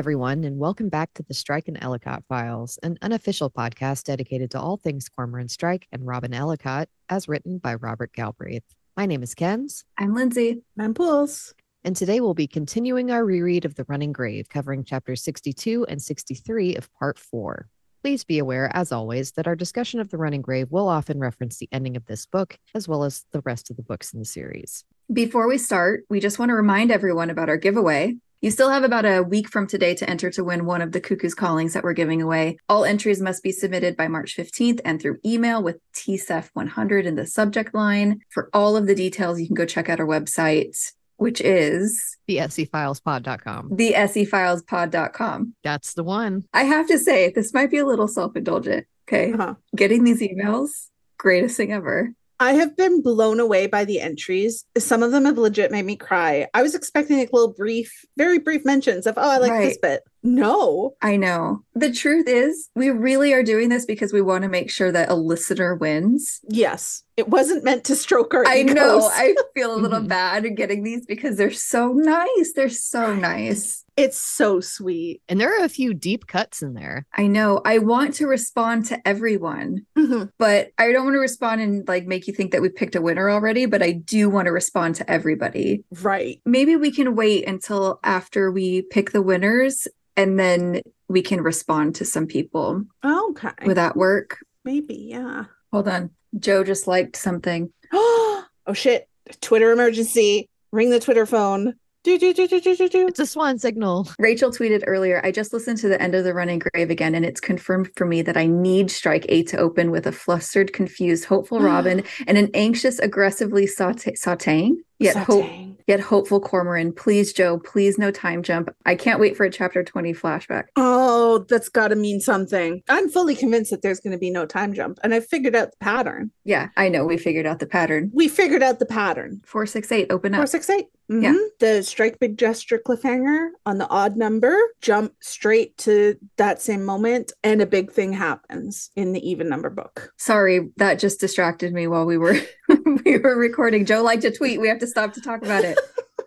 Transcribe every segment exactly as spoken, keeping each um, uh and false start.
everyone, and welcome back to the Strike and Ellicott Files, an unofficial podcast dedicated to all things Cormoran Strike and Robin Ellicott, as written by Robert Galbraith. My name is Kenz. I'm Lindsay. I'm Pools. And today we'll be continuing our reread of The Running Grave, covering chapters sixty-two and sixty-three of part four. Please be aware, as always, that our discussion of The Running Grave will often reference the ending of this book, as well as the rest of the books in the series. Before we start, we just want to remind everyone about our giveaway. You still have about a week from today to enter to win one of the Cuckoo's Callings that we're giving away. All entries must be submitted by March fifteenth and through email with T S E F one hundred in the subject line. For all of the details, you can go check out our website, which is the S E Files Pod dot com. the S E Files Pod dot com. That's the one. I have to say, this might be a little self-indulgent, okay? Uh-huh. Getting these emails, greatest thing ever. I have been blown away by the entries. Some of them have legit made me cry. I was expecting like little brief, very brief mentions of, oh, I like Right. this bit. No. I know. The truth is, we really are doing this because we want to make sure that a listener wins. Yes. It wasn't meant to stroke our I egos. know. I feel a little Mhm. bad getting these because they're so nice. They're so nice. It's so sweet. And there are a few deep cuts in there. I know. I want to respond to everyone, Mhm. but I don't want to respond and like make you think that we picked a winner already, but I do want to respond to everybody. Right. Maybe we can wait until after we pick the winners and then we can respond to some people. Okay. Would that work? Maybe, yeah. Hold on. Joe just liked something. Oh, shit. Twitter emergency. Ring the Twitter phone. Do, do, do, do, do, do, do. It's a swan signal. Rachel tweeted earlier, I just listened to the end of The Running Grave again, and it's confirmed for me that I need Strike eight to open with a flustered, confused, hopeful Robin and an anxious, aggressively saute- sauteing, yet, hope- Sauteing. yet hopeful Cormoran. Please, Joe, please no time jump. I can't wait for a chapter twenty flashback. Oh, that's got to mean something. I'm fully convinced that there's going to be no time jump, and I figured out the pattern. Yeah, I know. We figured out the pattern. We figured out the pattern. four six eight, open up. four six eight. Yeah. Mhm. The strike big gesture cliffhanger on the odd number, jump straight to that same moment, and a big thing happens in the even number book. Sorry, that just distracted me while we were we were recording. Joe liked a tweet. We have to stop to talk about it.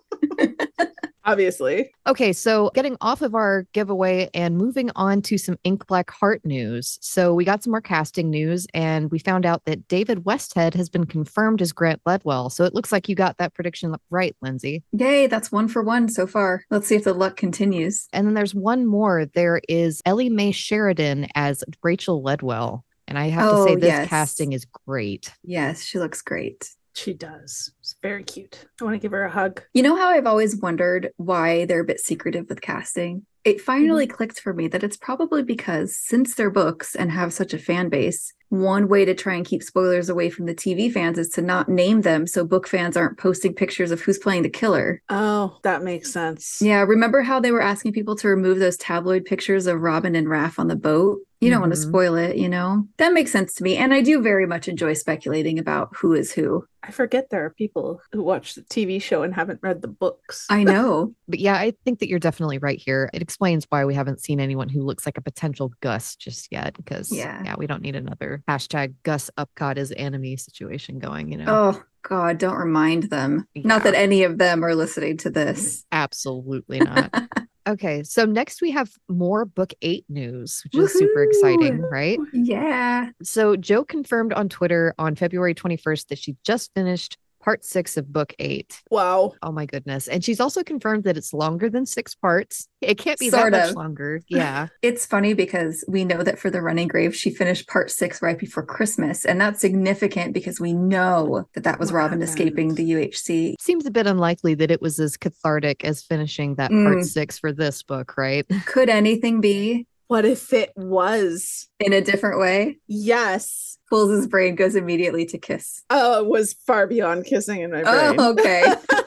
Obviously. Okay, so getting off of our giveaway and moving on to some Ink Black Heart news. So we got some more casting news, and we found out that David Westhead has been confirmed as Grant Ledwell. So it looks like you got that prediction right, Lindsay. Yay, that's one for one so far. Let's see if the luck continues. And then there's one more. There is Ellie Mae Sheridan as Rachel Ledwell. And I have Oh, to say, this yes. casting is great. Yes, she looks great. She does. It's very cute. I want to give her a hug. You know how I've always wondered why they're a bit secretive with casting? It finally clicked for me that it's probably because since they're books and have such a fan base, one way to try and keep spoilers away from the T V fans is to not name them so book fans aren't posting pictures of who's playing the killer. Oh, that makes sense. Yeah, remember how they were asking people to remove those tabloid pictures of Robin and Raph on the boat? You don't want to Mhm. spoil it, you know? That makes sense to me. And I do very much enjoy speculating about who is who. I forget there are people who watch the T V show and haven't read the books. I know. But yeah, I think that you're definitely right here. It explains why we haven't seen anyone who looks like a potential Gus just yet. Because Yeah. yeah, we don't need another hashtag Gus Upcott is enemy situation going, you know? Oh, God, don't remind them. Not Yeah. that any of them are listening to this. Absolutely not. Okay, so next we have more book eight news, which is super exciting, Woohoo! right? Yeah. So Joe confirmed on Twitter on February twenty-first that she just finished part six of book eight. Wow. Oh my goodness. And she's also confirmed that it's longer than six parts. It can't be Sort that much of. longer. Yeah. It's funny because we know that for The Running Grave, she finished part six right before Christmas. And that's significant because we know that that was What Robin happened? escaping the U H C. Seems a bit unlikely that it was as cathartic as finishing that Mm. part six for this book, right? Could anything be What if it was? in a different way? Yes. Pulls' brain goes immediately to kiss. Oh, it was far beyond kissing in my brain. Oh, okay.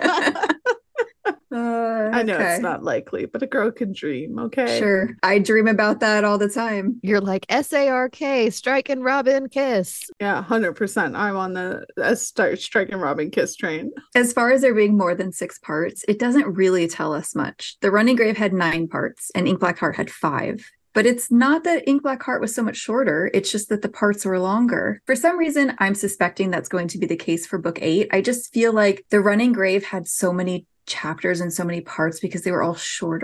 Uh, I know okay. it's not likely, but a girl can dream, okay? Sure. I dream about that all the time. You're like S A R K, Strike and Robin kiss. Yeah, one hundred percent. I'm on the uh, start Strike and Robin kiss train. As far as there being more than six parts, it doesn't really tell us much. The Running Grave had nine parts and Ink Black Heart had five. But it's not that Ink Black Heart was so much shorter. It's just that the parts were longer. For some reason, I'm suspecting that's going to be the case for book eight. I just feel like The Running Grave had so many chapters and so many parts because they were all shorter.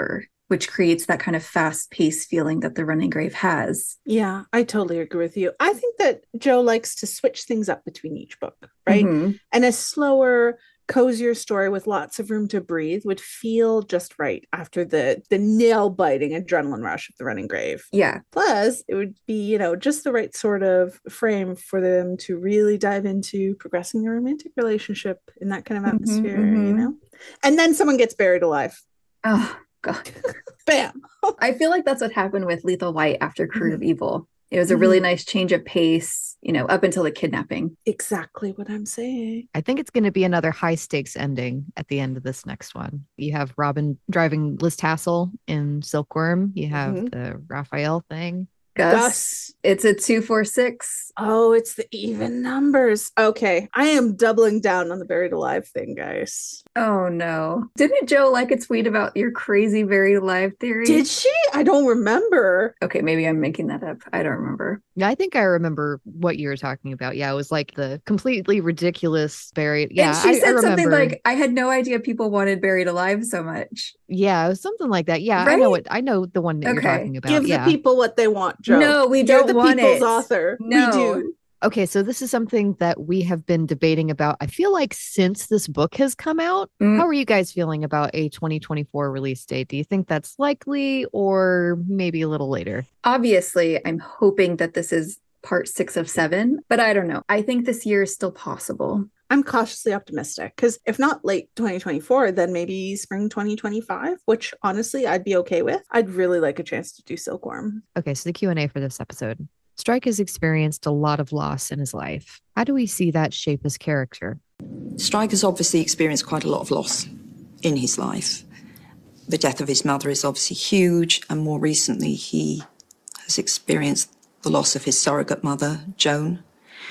which creates that kind of fast-paced feeling that the Running Grave has. Yeah, I totally agree with you. I think that Jo likes to switch things up between each book, right? Mm-hmm. And a slower, cozier story with lots of room to breathe would feel just right after the the nail-biting adrenaline rush of the Running Grave. Yeah. Plus, it would be, you know, just the right sort of frame for them to really dive into progressing a romantic relationship in that kind of atmosphere, mm-hmm, mm-hmm. you know? And then someone gets buried alive. Oh, God. Bam. I feel like that's what happened with Lethal White after Crew mm-hmm. of Evil. It was a really mm-hmm. nice change of pace, you know, up until the kidnapping. Exactly what I'm saying. I think it's going to be another high stakes ending at the end of this next one. You have Robin driving Liz Tassel in Silkworm. You have mm-hmm. the Raphael thing. Gus. Gus. It's a two, four, six. Oh, it's the even numbers. Okay. I am doubling down on the buried alive thing, guys. Oh, no. Didn't Jo like a tweet about your crazy buried alive theory? Did she? I don't remember. Okay, maybe I'm making that up. I don't remember. Yeah, I think I remember what you were talking about. Yeah, it was like the completely ridiculous buried. Yeah, and she I, said I something like, I had no idea people wanted buried alive so much. Yeah, it was something like that. Yeah, right? I know it. I know the one that okay. you're talking about. Give yeah. the people what they want, Jo. No, we You're don't the want people's it. author. No. We do. Okay, so this is something that we have been debating about. I feel like since this book has come out, mm. how are you guys feeling about a twenty twenty-four release date? Do you think that's likely or maybe a little later? Obviously, I'm hoping that this is part six of seven, but I don't know. I think this year is still possible. I'm cautiously optimistic because if not late twenty twenty-four, then maybe spring twenty twenty-five, which honestly I'd be okay with. I'd really like a chance to do Silkworm. Okay, so the Q and A for this episode. Strike has experienced a lot of loss in his life. How do we see that shape his character? Strike has obviously experienced quite a lot of loss in his life. The death of his mother is obviously huge, and more recently he has experienced the loss of his surrogate mother, Joan.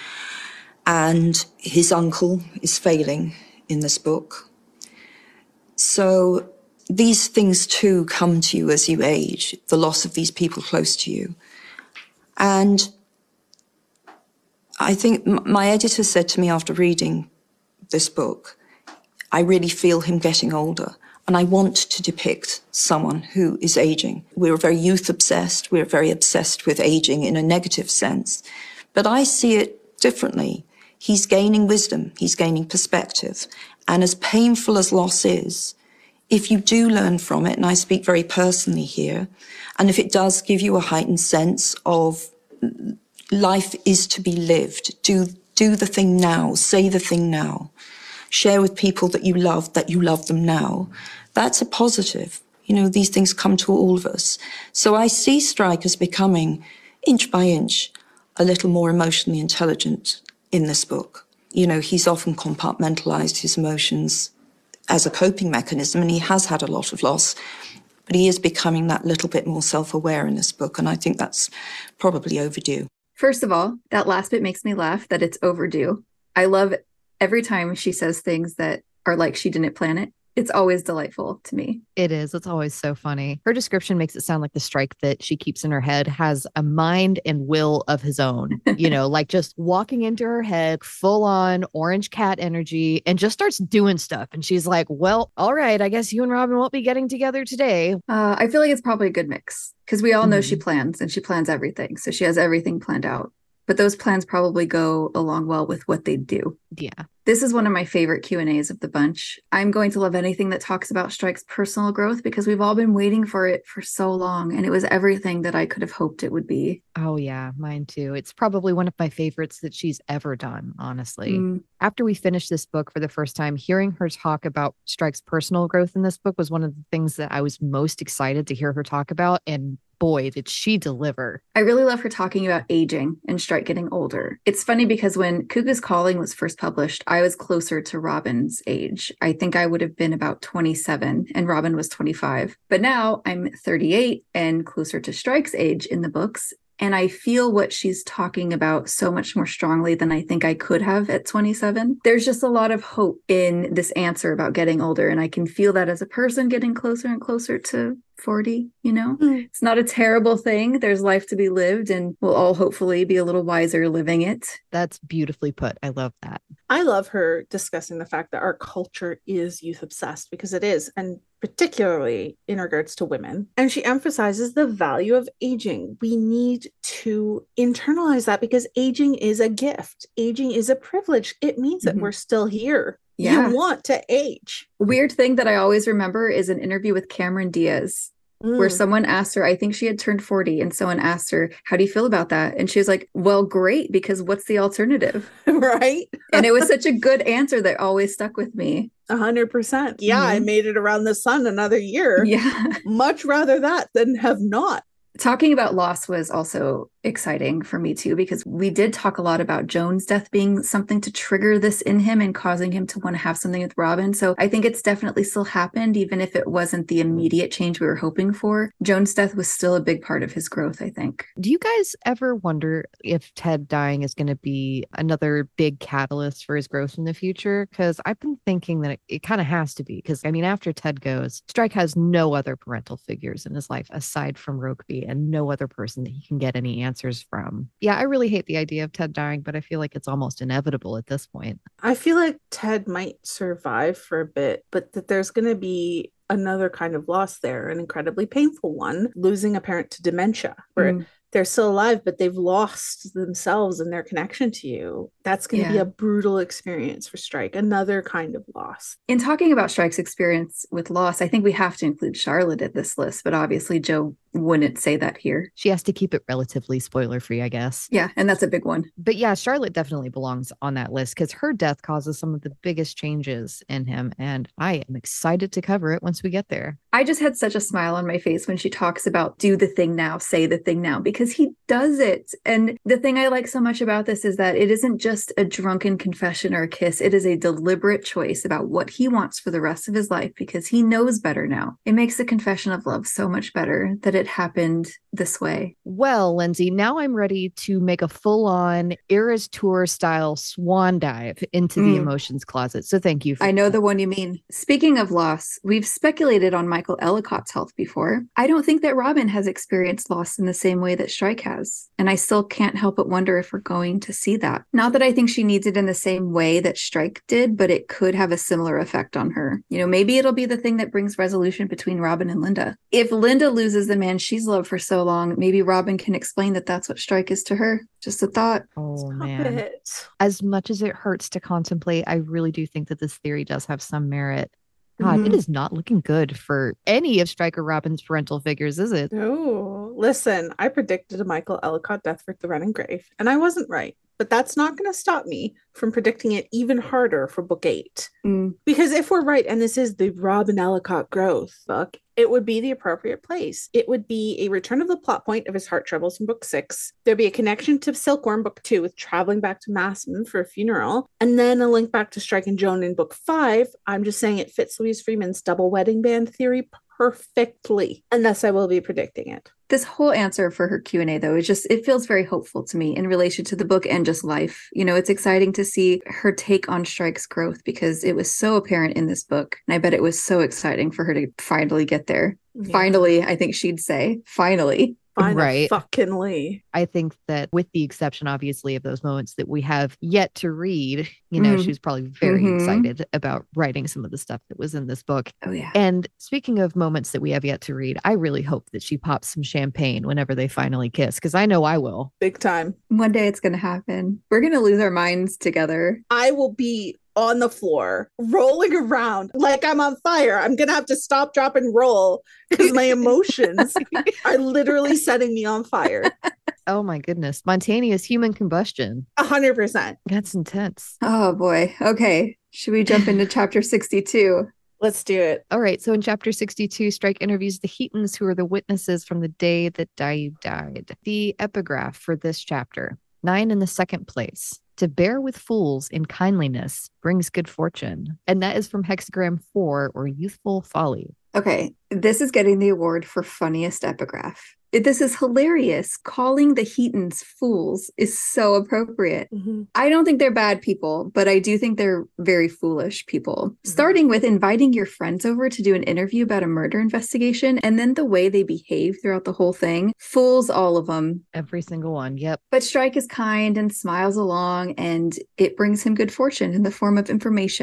And his uncle is failing in this book. So these things too come to you as you age, the loss of these people close to you. And I think my editor said to me after reading this book, I really feel him getting older, and I want to depict someone who is aging. We're very youth obsessed. We're very obsessed with aging in a negative sense. But I see it differently. He's gaining wisdom. He's gaining perspective. And as painful as loss is, if you do learn from it, and I speak very personally here, and if it does give you a heightened sense of life is to be lived, do, do the thing now, say the thing now, share with people that you love, that you love them now, that's a positive. You know, these things come to all of us. So I see Strike as becoming, inch by inch, a little more emotionally intelligent in this book. You know, he's often compartmentalized his emotions as a coping mechanism, and he has had a lot of loss, but he is becoming that little bit more self-aware in this book, and I think that's probably overdue. First of all, that last bit makes me laugh that it's overdue. I love every time she says things that are like she didn't plan it. It's always delightful to me. It is. It's always so funny. Her description makes it sound like the Strike that she keeps in her head has a mind and will of his own, you know, like just walking into her head, full on orange cat energy, and just starts doing stuff. And she's like, well, all right, I guess you and Robin won't be getting together today. Uh, I feel like it's probably a good mix because we all know mm-hmm. she plans and she plans everything. So she has everything planned out. But those plans probably go along well with what they do. Yeah. This is one of my favorite Q and A's of the bunch. I'm going to love anything that talks about Strike's personal growth because we've all been waiting for it for so long. And it was everything that I could have hoped it would be. Oh, yeah, mine too. It's probably one of my favorites that she's ever done, honestly. Mm. After we finished this book for the first time, hearing her talk about Strike's personal growth in this book was one of the things that I was most excited to hear her talk about. And boy, did she deliver. I really love her talking about aging and Strike getting older. It's funny because when Cuckoo's Calling was first published, I was closer to Robin's age. I think I would have been about twenty-seven and Robin was twenty-five. But now I'm thirty-eight and closer to Strike's age in the books. And I feel what she's talking about so much more strongly than I think I could have at twenty-seven. There's just a lot of hope in this answer about getting older. And I can feel that as a person getting closer and closer to forty, you know? Mm. It's not a terrible thing. There's life to be lived and we'll all hopefully be a little wiser living it. That's beautifully put. I love that. I love her discussing the fact that our culture is youth obsessed because it is. And particularly in regards to women. And she emphasizes the value of aging. We need to internalize that because aging is a gift. Aging is a privilege. It means that mm-hmm. we're still here. Yeah. You want to age. Weird thing that I always remember is an interview with Cameron Diaz. Mm. Where someone asked her, I think she had turned forty, and someone asked her, how do you feel about that? And she was like, well, great, because what's the alternative? Right. And it was such a good answer that always stuck with me. A hundred percent. Yeah, mm-hmm. I made it around the sun another year. Yeah. Much rather that than have not. Talking about loss was also exciting for me too, because we did talk a lot about Joan's death being something to trigger this in him and causing him to want to have something with Robin. So I think it's definitely still happened, even if it wasn't the immediate change we were hoping for. Joan's death was still a big part of his growth, I think. Do you guys ever wonder if Ted dying is going to be another big catalyst for his growth in the future? Because I've been thinking that it, it kind of has to be, because I mean, after Ted goes, Strike has no other parental figures in his life aside from Rokeby, and no other person that he can get any answers from. Yeah, I really hate the idea of Ted dying, but I feel like it's almost inevitable at this point. I feel like Ted might survive for a bit, but that there's going to be another kind of loss there, an incredibly painful one, losing a parent to dementia, where mm. they're still alive, but they've lost themselves and their connection to you. That's going to yeah. be a brutal experience for Strike, another kind of loss. In talking about Strike's experience with loss, I think we have to include Charlotte at this list, but obviously Jo wouldn't say that here. She has to keep it relatively spoiler free, I guess. Yeah, and that's a big one. But yeah, Charlotte definitely belongs on that list because her death causes some of the biggest changes in him, and I am excited to cover it once we get there. I just had such a smile on my face when she talks about do the thing now, say the thing now, because he does it. And the thing I like so much about this is that it isn't just a drunken confession or a kiss. It is a deliberate choice about what he wants for the rest of his life because he knows better now. It makes the confession of love so much better that it happened this way. Well, Lindsay, now I'm ready to make a full-on Eras Tour style swan dive into mm. the emotions closet. So thank you. For I know that. The one you mean. Speaking of loss, we've speculated on Michael Ellicott's health before. I don't think that Robin has experienced loss in the same way that Strike has. And I still can't help but wonder if we're going to see that. Not that I think she needs it in the same way that Strike did, but it could have a similar effect on her. You know, maybe it'll be the thing that brings resolution between Robin and Linda. If Linda loses the man she's loved for so long, maybe Robin can explain that that's what Strike is to her. Just a thought. Oh, Stop man. It. As much as it hurts to contemplate, I really do think that this theory does have some merit. God, mm-hmm. It is not looking good for any of Strike or Robin's parental figures, is it? No. Listen, I predicted a Michael Ellicott death for The Running Grave, and I wasn't right. But that's not going to stop me from predicting it even harder for book eight. Mm. Because if we're right, and this is the Robin Ellicott growth book, it would be the appropriate place. It would be a return of the plot point of his heart troubles in book six. There'd be a connection to Silkworm book two with traveling back to Massman for a funeral, and then a link back to Strike and Joan in book five. I'm just saying it fits Louise Freeman's double wedding band theory perfectly, and thus I will be predicting it. This whole answer for her Q and A, though, is just, it feels very hopeful to me in relation to the book and just life. You know, it's exciting to see her take on Strike's growth because it was so apparent in this book. And I bet it was so exciting for her to finally get there. Yeah. Finally, I think she'd say, finally. Right. Fuckingly. I think that with the exception, obviously, of those moments that we have yet to read, you know, mm. she was probably very mm-hmm. excited about writing some of the stuff that was in this book. Oh, yeah. And speaking of moments that we have yet to read, I really hope that she pops some champagne whenever they finally kiss, because I know I will. Big time. One day it's going to happen. We're going to lose our minds together. I will be on the floor, rolling around like I'm on fire. I'm going to have to stop, drop, and roll because my emotions are literally setting me on fire. Oh my goodness. Spontaneous human combustion. A hundred percent. That's intense. Oh boy. Okay. Should we jump into chapter sixty-two? Let's do it. All right. So in chapter sixty-two, Strike interviews the Heatons, who are the witnesses from the day that Daiu died. The epigraph for this chapter, nine in the second place. To bear with fools in kindliness brings good fortune. And that is from Hexagram four, or Youthful Folly. Okay, this is getting the award for funniest epigraph. This is hilarious. Calling the Heatons fools is so appropriate. Mm-hmm. I don't think they're bad people, but I do think they're very foolish people. Mm-hmm. Starting with inviting your friends over to do an interview about a murder investigation, and then the way they behave throughout the whole thing. Fools, all of them. Every single one, yep. But Strike is kind and smiles along, and it brings him good fortune in the form of information.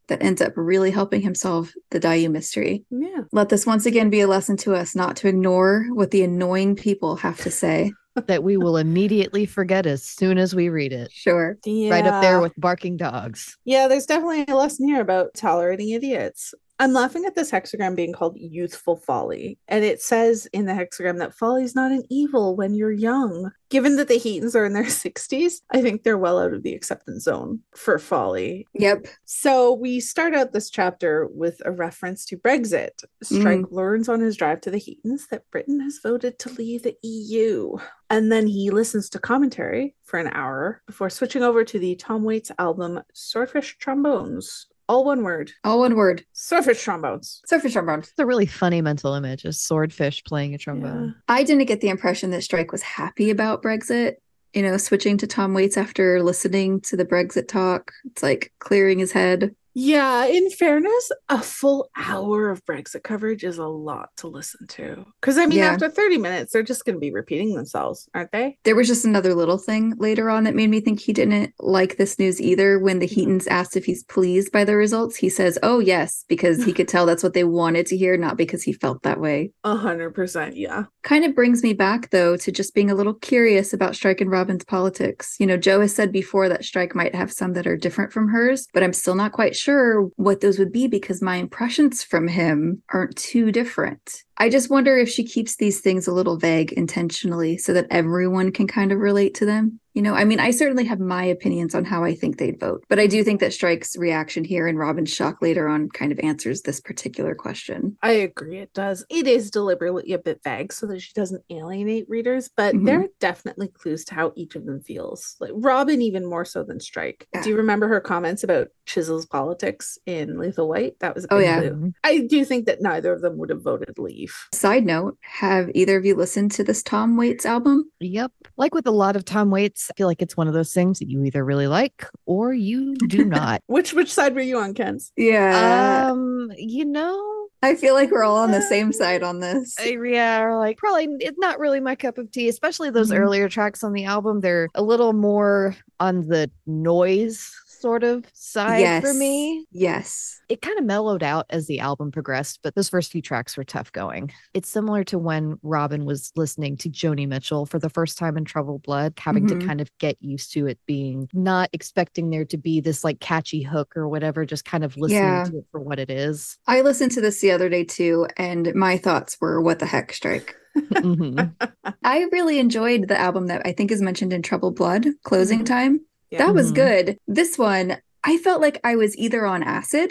that ends up really helping him solve the Dayu mystery. Yeah. Let this once again be a lesson to us not to ignore what the annoying people have to say. That we will immediately forget as soon as we read it. Sure. Yeah. Right up there with barking dogs. Yeah, there's definitely a lesson here about tolerating idiots. I'm laughing at this hexagram being called youthful folly. And it says in the hexagram that folly is not an evil when you're young. Given that the Heatons are in their sixties, I think they're well out of the acceptance zone for folly. Yep. So we start out this chapter with a reference to Brexit. Strike mm. learns on his drive to the Heatons that Britain has voted to leave the E U. And then he listens to commentary for an hour before switching over to the Tom Waits album Swordfish Trombones. All one word. All one word. Swordfish trombones. Swordfish trombones. It's a really funny mental image, a swordfish playing a trombone. Yeah. I didn't get the impression that Strike was happy about Brexit. You know, switching to Tom Waits after listening to the Brexit talk. It's like clearing his head. Yeah, in fairness, a full hour of Brexit coverage is a lot to listen to. Because, I mean, yeah. after thirty minutes, they're just going to be repeating themselves, aren't they? There was just another little thing later on that made me think he didn't like this news either. When the Heatons asked if he's pleased by the results, he says, oh, yes, because he could tell that's what they wanted to hear, not because he felt that way. A hundred percent, yeah. Kind of brings me back, though, to just being a little curious about Strike and Robin's politics. You know, Jo has said before that Strike might have some that are different from hers, but I'm still not quite sure what those would be because my impressions from him aren't too different. I just wonder if she keeps these things a little vague intentionally so that everyone can kind of relate to them. You know, I mean, I certainly have my opinions on how I think they'd vote, but I do think that Strike's reaction here and Robin's shock later on kind of answers this particular question. I agree, it does. It is deliberately a bit vague so that she doesn't alienate readers, but Mhm. there are definitely clues to how each of them feels. Like Robin, even more so than Strike. Yeah. Do you remember her comments about Chisel's politics in Lethal White? That was a big Oh, yeah. clue. I do think that neither of them would have voted leave. Side note, have either of you listened to this Tom Waits album? Yep. Like with a lot of Tom Waits, I feel like it's one of those things that you either really like or you do not. Which which side were you on, Ken's? Yeah. Um, you know, I feel like we're all on the same side on this. I- yeah, or like probably it's not really my cup of tea, especially those Mhm. earlier tracks on the album. They're a little more on the noise sort of side Yes. for me. Yes. It kind of mellowed out as the album progressed, but those first few tracks were tough going. It's similar to when Robin was listening to Joni Mitchell for the first time in Troubled Blood, having Mhm. to kind of get used to it being not expecting there to be this like catchy hook or whatever, just kind of listening Yeah. to it for what it is. I listened to this the other day too, and my thoughts were, what the heck, Strike? Mhm. I really enjoyed the album that I think is mentioned in Troubled Blood, Closing Mhm. Time. Yeah. That was Mhm. good. This one, I felt like I was either on acid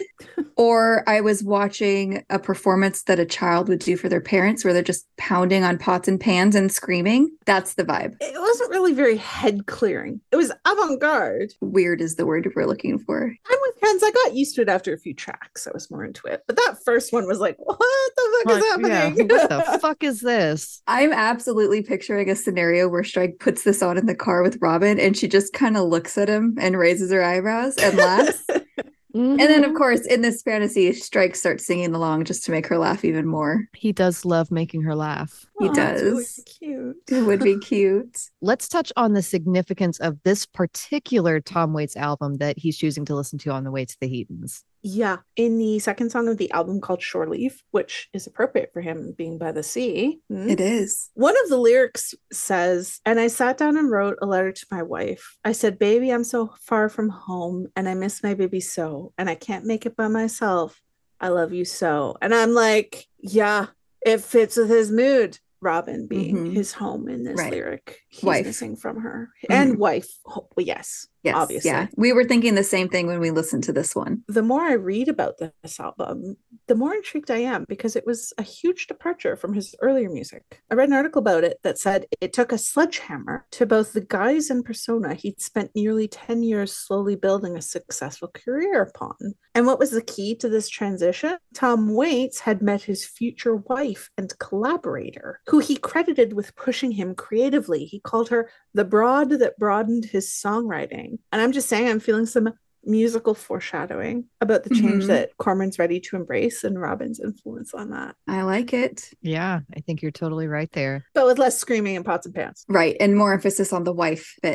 or I was watching a performance that a child would do for their parents where they're just pounding on pots and pans and screaming. That's the vibe. It wasn't really very head clearing. It was avant-garde. Weird is the word we're looking for. I'm with Ken's. I got used to it after a few tracks. I was more into it. But that first one was like, what the fuck Like, is yeah, happening? what the fuck is this? I'm absolutely picturing a scenario where Strike puts this on in the car with Robin and she just kind of looks at him and raises her eyebrows and laughs. Mhm. And then, of course, in this fantasy, Strike starts singing along just to make her laugh even more. He does love making her laugh. He Aw, it's really does. cute. It would be cute. Let's touch on the significance of this particular Tom Waits album that he's choosing to listen to on the way to the Heatons. Yeah. In the second song of the album called Shore Leave, which is appropriate for him being by the sea. hmm, It is. One of the lyrics says, and I sat down and wrote a letter to my wife. I said, baby, I'm so far from home and I miss my baby so, and I can't make it by myself. I love you so. And I'm like, yeah, it fits with his mood. Robin being Mhm. his home in this Right. lyric. He's Wife. missing from her. And wife. Oh, well, yes. Yes. Obviously. Yeah. We were thinking the same thing when we listened to this one. The more I read about this album, the more intrigued I am because it was a huge departure from his earlier music. I read an article about it that said it took a sledgehammer to both the guise and persona he'd spent nearly ten years slowly building a successful career upon. And what was the key to this transition? Tom Waits had met his future wife and collaborator, who he credited with pushing him creatively. He called her the broad that broadened his songwriting. And I'm just saying, I'm feeling some musical foreshadowing about the change Mhm. that Corman's ready to embrace and Robin's influence on that. I like it. Yeah, I think you're totally right there. But with less screaming and pots and pans. Right. And more emphasis on the wife bits.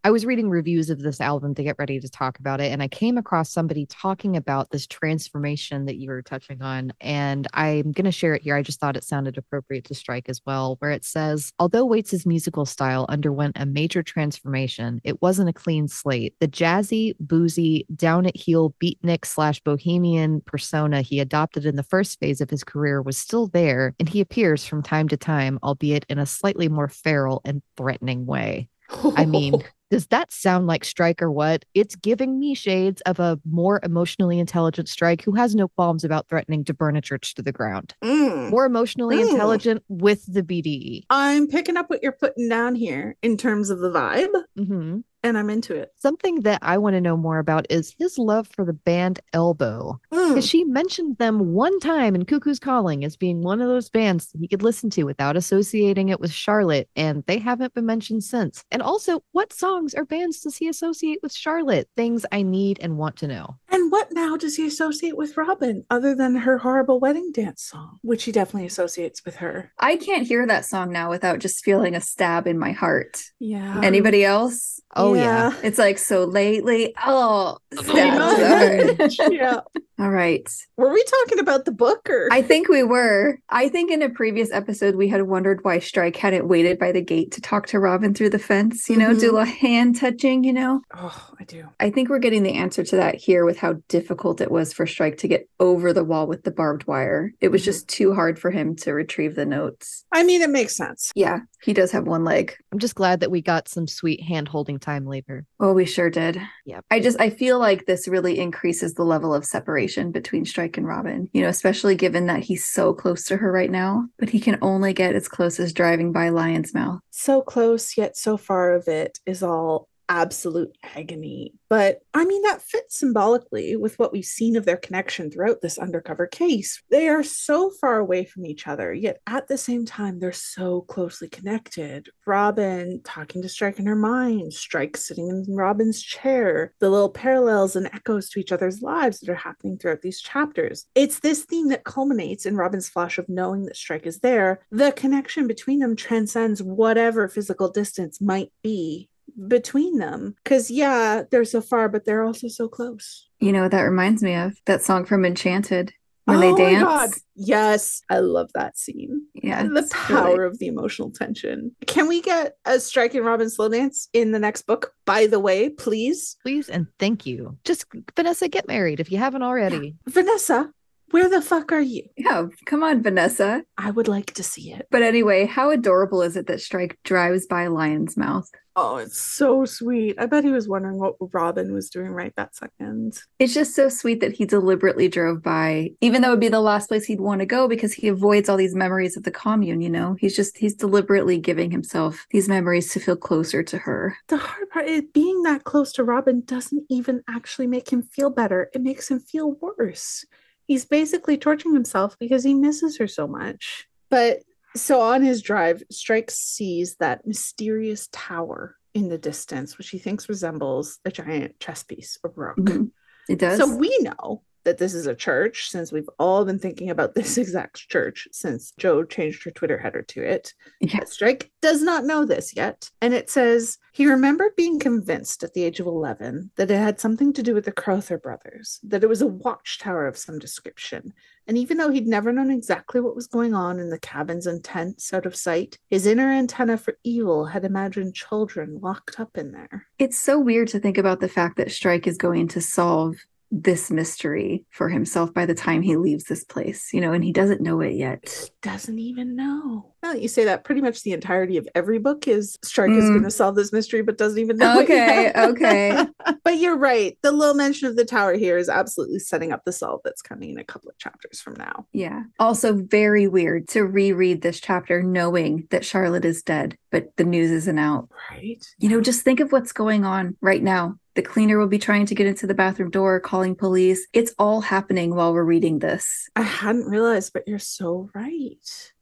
I was reading reviews of this album to get ready to talk about it, and I came across somebody talking about this transformation that you were touching on, and I'm going to share it here. I just thought it sounded appropriate to strike as well, where it says, although Waits' musical style underwent a major transformation, it wasn't a clean slate. The jazzy, boozy, down-at-heel beatnik slash bohemian persona he adopted in the first phase of his career was still there, and he appears from time to time, albeit in a slightly more feral and threatening way. I mean, does that sound like Strike or what? It's giving me shades of a more emotionally intelligent Strike who has no qualms about threatening to burn a church to the ground. Mm. More emotionally Mm. intelligent with the B D E. I'm picking up what you're putting down here in terms of the vibe. Mm-hmm. And I'm into it. Something that I want to know more about is his love for the band Elbow. Because Mm. she mentioned them one time in Cuckoo's Calling as being one of those bands that he could listen to without associating it with Charlotte, and they haven't been mentioned since. And also, what songs or bands does he associate with Charlotte? Things I need and want to know. And what now does he associate with Robin other than her horrible wedding dance song, which he definitely associates with her? I can't hear that song now without just feeling a stab in my heart. Yeah. Anybody else? Oh, yeah. Yeah. It's like so lately. Oh, Pretty stabs much. hard. Yeah. All right. Were we talking about the book or? I think we were. I think in a previous episode, we had wondered why Strike hadn't waited by the gate to talk to Robin through the fence, you know, Mhm. do a hand touching, you know? Oh, I do. I think we're getting the answer to that here with how difficult it was for Strike to get over the wall with the barbed wire. It was Mhm. just too hard for him to retrieve the notes. I mean, it makes sense. Yeah, he does have one leg. I'm just glad that we got some sweet hand holding time later. Oh, we sure did. Yep. I just, I feel like this really increases the level of separation between Strike and Robin, you know, especially given that he's so close to her right now, but he can only get as close as driving by Lion's Mouth. So close, yet so far of it is all absolute agony. But I mean, that fits symbolically with what we've seen of their connection throughout this undercover case. They are so far away from each other, yet at the same time, they're so closely connected. Robin talking to Strike in her mind, Strike sitting in Robin's chair, the little parallels and echoes to each other's lives that are happening throughout these chapters. It's this theme that culminates in Robin's flash of knowing that Strike is there. The connection between them transcends whatever physical distance might be between them, because yeah, they're so far, but they're also so close. You know what that reminds me of? That song from Enchanted when Oh they my dance. God. Yes, I love that scene. Yeah, The it's power really- of the emotional tension. Can we get a Strike and Robin slow dance in the next book, by the way, please? Please and thank you. Just, Vanessa, get married if you haven't already. Vanessa, where the fuck are you? Yeah, come on, Vanessa. I would like to see it. But anyway, how adorable is it that Strike drives by Lion's Mouth? Oh, it's so sweet. I bet he was wondering what Robin was doing right that second. It's just so sweet that he deliberately drove by, even though it would be the last place he'd want to go because he avoids all these memories of the commune, you know? He's just, he's deliberately giving himself these memories to feel closer to her. The hard part is being that close to Robin doesn't even actually make him feel better. It makes him feel worse. He's basically torturing himself because he misses her so much. But so on his drive, Strike sees that mysterious tower in the distance, which he thinks resembles a giant chess piece or rook. Mhm. It does. So we know that this is a church, since we've all been thinking about this exact church since Joe changed her Twitter header to it. Yeah. But Strike does not know this yet. And it says, he remembered being convinced at the age of eleven that it had something to do with the Crowther brothers, that it was a watchtower of some description. And even though he'd never known exactly what was going on in the cabins and tents out of sight, his inner antenna for evil had imagined children locked up in there. It's so weird to think about the fact that Strike is going to solve this mystery for himself by the time he leaves this place, you know, and he doesn't know it yet. Doesn't even know. Now that you say that, pretty much the entirety of every book is Strike is Mm. going to solve this mystery, but doesn't even know. it Okay, yet. okay. But you're right. The little mention of the tower here is absolutely setting up the solve that's coming in a couple of chapters from now. Yeah. Also very weird to reread this chapter knowing that Charlotte is dead, but the news isn't out. Right? You know, just think of what's going on right now. The cleaner will be trying to get into the bathroom door, calling police. It's all happening while we're reading this. I hadn't realized, but you're so right.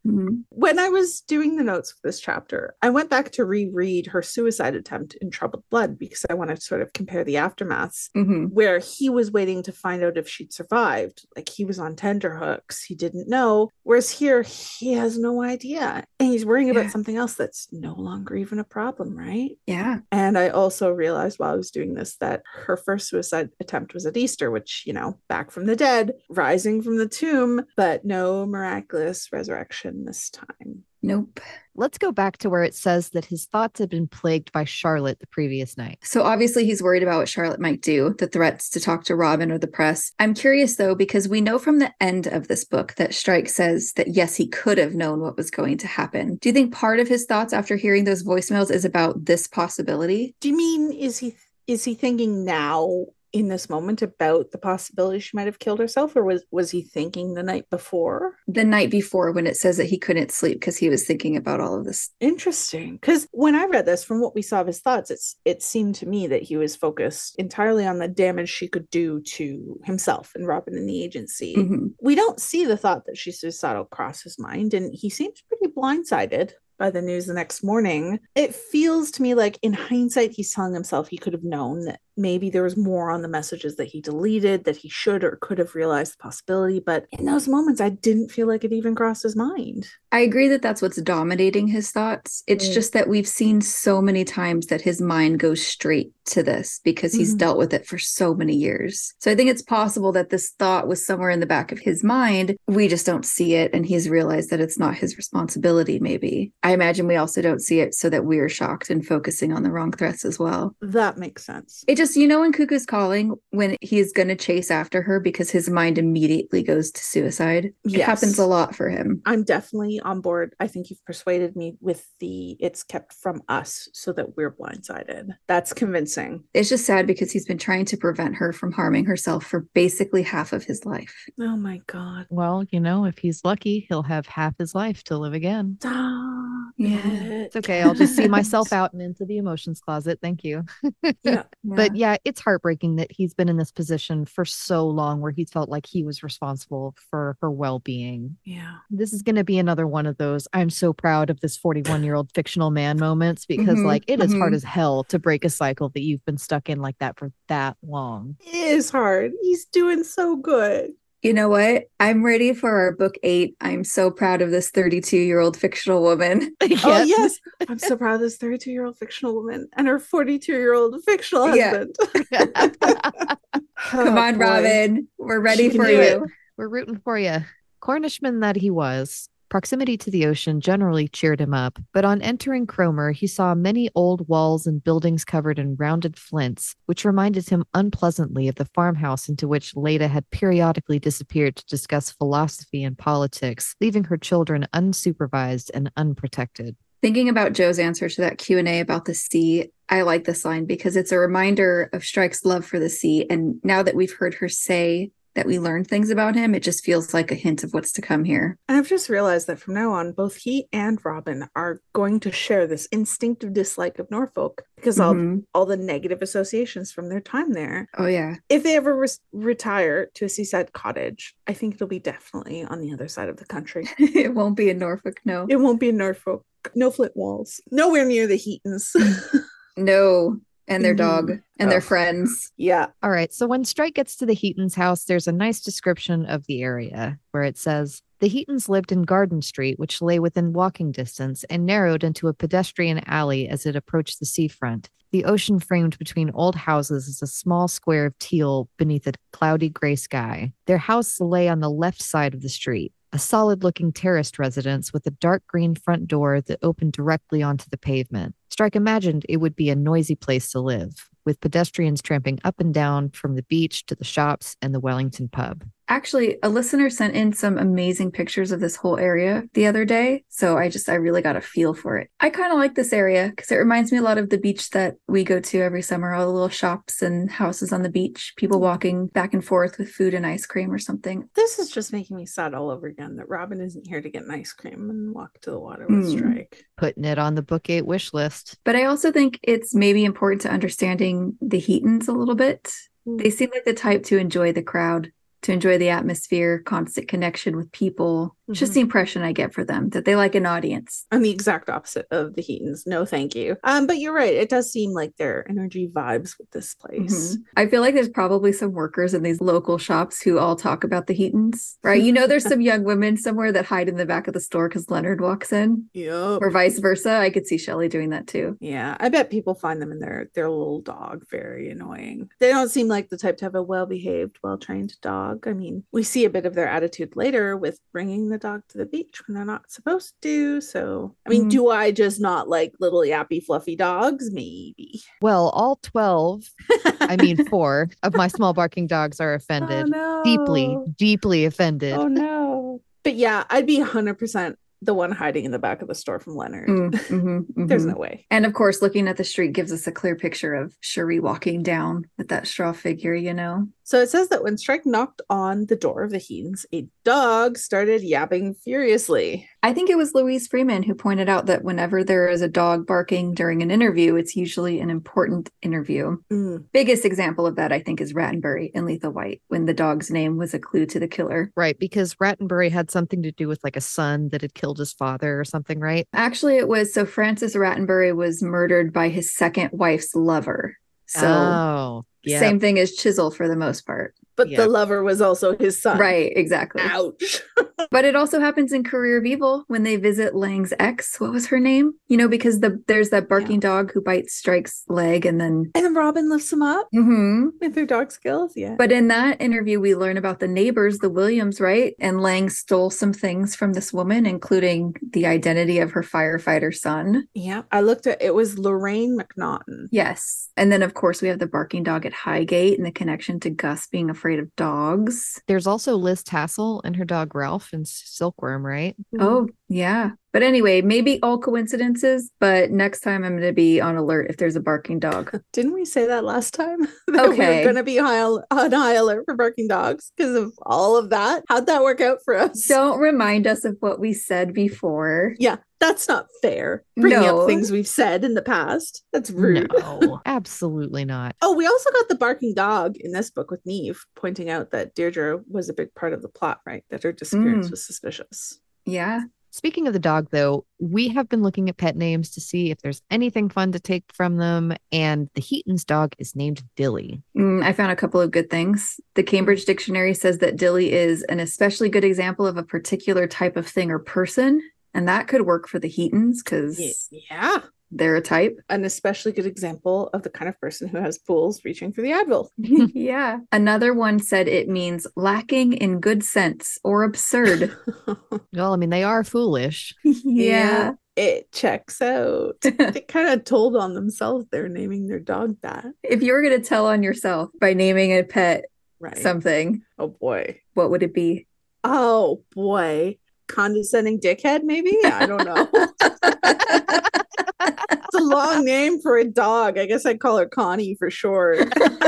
Mm-hmm. When I was doing the notes for this chapter, I went back to reread her suicide attempt in Troubled Blood because I wanted to sort of compare the aftermaths, mm-hmm. where he was waiting to find out if she'd survived. Like, he was on tenterhooks. He didn't know. Whereas here, he has no idea. And he's worrying yeah. about something else that's no longer even a problem, right? Yeah. And I also realized while I was doing this that her first suicide attempt was at Easter, which, you know, back from the dead, rising from the tomb, but no miraculous resurrection this time. Nope. Let's go back to where it says that his thoughts had been plagued by Charlotte the previous night. So obviously he's worried about what Charlotte might do, the threats to talk to Robin or the press. I'm curious, though, because we know from the end of this book that Strike says that, yes, he could have known what was going to happen. Do you think part of his thoughts after hearing those voicemails is about this possibility? Do you mean, is he is he thinking now in this moment about the possibility she might have killed herself, or was was he thinking the night before? The night before, when it says that he couldn't sleep because he was thinking about all of this. Interesting, because when I read this, from what we saw of his thoughts, it's it seemed to me that he was focused entirely on the damage she could do to himself and Robin and the agency. Mm-hmm. We don't see the thought that she's suicidal cross his mind, and he seems pretty blindsided by the news the next morning. It feels to me like in hindsight, he's telling himself he could have known that maybe there was more on the messages that he deleted that he should or could have realized the possibility. But in those moments, I didn't feel like it even crossed his mind. I agree that that's what's dominating his thoughts. It's mm. just that we've seen so many times that his mind goes straight to this because he's mm-hmm. dealt with it for so many years. So I think it's possible that this thought was somewhere in the back of his mind. We just don't see it, and he's realized that it's not his responsibility, maybe. I imagine we also don't see it so that we're shocked and focusing on the wrong threats as well. That makes sense. It just, you know, in Cuckoo's Calling, when he's going to chase after her because his mind immediately goes to suicide, yes. It happens a lot for him. I'm definitely on board. I think you've persuaded me with the it's kept from us so that we're blindsided. That's convincing. It's just sad because he's been trying to prevent her from harming herself for basically half of his life. Oh my God. Well, you know, if he's lucky, he'll have half his life to live again. Stop yeah. it. It's okay. I'll just see myself out and into the emotions closet. Thank you. yeah. yeah. But yeah, it's heartbreaking that he's been in this position for so long where he felt like he was responsible for her well-being. Yeah. This is going to be another one of those I'm so proud of this forty-one-year-old fictional man moments because mm-hmm. like it is mm-hmm. hard as hell to break a cycle that you've been stuck in like that for that long. It is hard. He's doing so good. You know what? I'm ready for our book eight. I'm so proud of this thirty-two-year-old fictional woman. Yes. Oh, yes. I'm so proud of this thirty-two-year-old fictional woman and her forty-two-year-old fictional husband. Yeah. Come on, oh, Robin. We're ready for you. It. We're rooting for you. Cornishman that he was, proximity to the ocean generally cheered him up, but on entering Cromer, he saw many old walls and buildings covered in rounded flints, which reminded him unpleasantly of the farmhouse into which Leda had periodically disappeared to discuss philosophy and politics, leaving her children unsupervised and unprotected. Thinking about Joe's answer to that Q and A about the sea, I like this line because it's a reminder of Strike's love for the sea, and now that we've heard her say that we learned things about him, it just feels like a hint of what's to come here. And I've just realized that from now on, both he and Robin are going to share this instinctive dislike of Norfolk because mm-hmm. of all the negative associations from their time there. Oh, yeah. If they ever re- retire to a seaside cottage, I think it'll be definitely on the other side of the country. It won't be in Norfolk, no. It won't be in Norfolk. No flint walls. Nowhere near the Heatons. No. And their dog and oh. their friends. Yeah. All right. So when Strike gets to the Heatons' house, there's a nice description of the area where it says, the Heatons lived in Garden Street, which lay within walking distance and narrowed into a pedestrian alley as it approached the seafront. The ocean framed between old houses is a small square of teal beneath a cloudy gray sky. Their house lay on the left side of the street, a solid-looking terraced residence with a dark green front door that opened directly onto the pavement. Strike imagined it would be a noisy place to live, with pedestrians tramping up and down from the beach to the shops and the Wellington pub. Actually, a listener sent in some amazing pictures of this whole area the other day, so I just, I really got a feel for it. I kind of like this area because it reminds me a lot of the beach that we go to every summer, all the little shops and houses on the beach, people walking back and forth with food and ice cream or something. This is just making me sad all over again that Robin isn't here to get an ice cream and walk to the water with mm. Strike. Putting it on the book eight wish list. But I also think it's maybe important to understanding the Heatons a little bit. Mm. They seem like the type to enjoy the crowd to enjoy the atmosphere, constant connection with people. It's just Mhm. the impression I get for them, that they like an audience. I'm the exact opposite of the Heatons. No, thank you. Um, but you're right. It does seem like their energy vibes with this place. Mhm. I feel like there's probably some workers in these local shops who all talk about the Heatons, right? You know, there's some young women somewhere that hide in the back of the store because Leonard walks in, Yep. or vice versa. I could see Shelley doing that too. Yeah, I bet people find them and their their little dog very annoying. They don't seem like the type to have a well-behaved, well-trained dog. I mean, we see a bit of their attitude later with bringing the dog to the beach when they're not supposed to. So, I mean, Mhm. do I just not like little yappy, fluffy dogs? Maybe. Well, all twelve, I mean, four of my small barking dogs are offended. no. Deeply, deeply offended. Oh no. But yeah, I'd be one hundred percent the one hiding in the back of the store from Leonard. Mm, mhm, There's mhm. no way. And of course, looking at the street gives us a clear picture of Cherie walking down with that straw figure, you know? So it says that when Strike knocked on the door of the Heatons, a dog started yapping furiously. I think it was Louise Freeman who pointed out that whenever there is a dog barking during an interview, it's usually an important interview. Mm. Biggest example of that, I think, is Rattenbury in Lethal White, when the dog's name was a clue to the killer. Right, because Rattenbury had something to do with like a son that had killed his father or something, right? Actually, it was so Francis Rattenbury was murdered by his second wife's lover. So oh, yeah. same thing as Chisel for the most part. But Yep. the lover was also his son. Right, exactly. Ouch. But it also happens in Career of Evil when they visit Lang's ex. What was her name? You know, because the there's that barking dog who bites Strike's leg and then. And then Robin lifts him up Mhm. with her dog skills. Yeah. But in that interview, we learn about the neighbors, the Williams, right? And Lang stole some things from this woman, including the identity of her firefighter son. Yeah. I looked at it was Lorraine McNaughton. Yes. And then, of course, we have the barking dog at Highgate and the connection to Gus being afraid of dogs. There's also Liz Tassel and her dog Ralph and Silkworm, right? Oh, yeah. But anyway, maybe all coincidences, but next time I'm going to be on alert if there's a barking dog. Didn't we say that last time? that we Okay. were going to be high, on high alert for barking dogs because of all of that. How'd that work out for us? Don't remind us of what we said before. Yeah, that's not fair. Bringing No. up things we've said in the past. That's rude. No, absolutely not. Oh, we also got the barking dog in this book with Neve pointing out that Deirdre was a big part of the plot, right? That her disappearance Mm. was suspicious. Yeah. Speaking of the dog, though, we have been looking at pet names to see if there's anything fun to take from them, and the Heaton's dog is named Dilly. Mm, I found a couple of good things. The Cambridge Dictionary says that Dilly is an especially good example of a particular type of thing or person, and that could work for the Heatons because Ye- Yeah. they're a type. An especially good example of the kind of person who has pools reaching for the Advil. Yeah. Another one said it means lacking in good sense or absurd. Well, I mean, they are foolish. Yeah. It checks out. They kind of told on themselves they're naming their dog that. If you were going to tell on yourself by naming a pet Right. something, Oh boy. what would it be? Oh boy. Condescending dickhead, maybe? I don't know. It's a long name for a dog. I guess I'd call her Connie for short.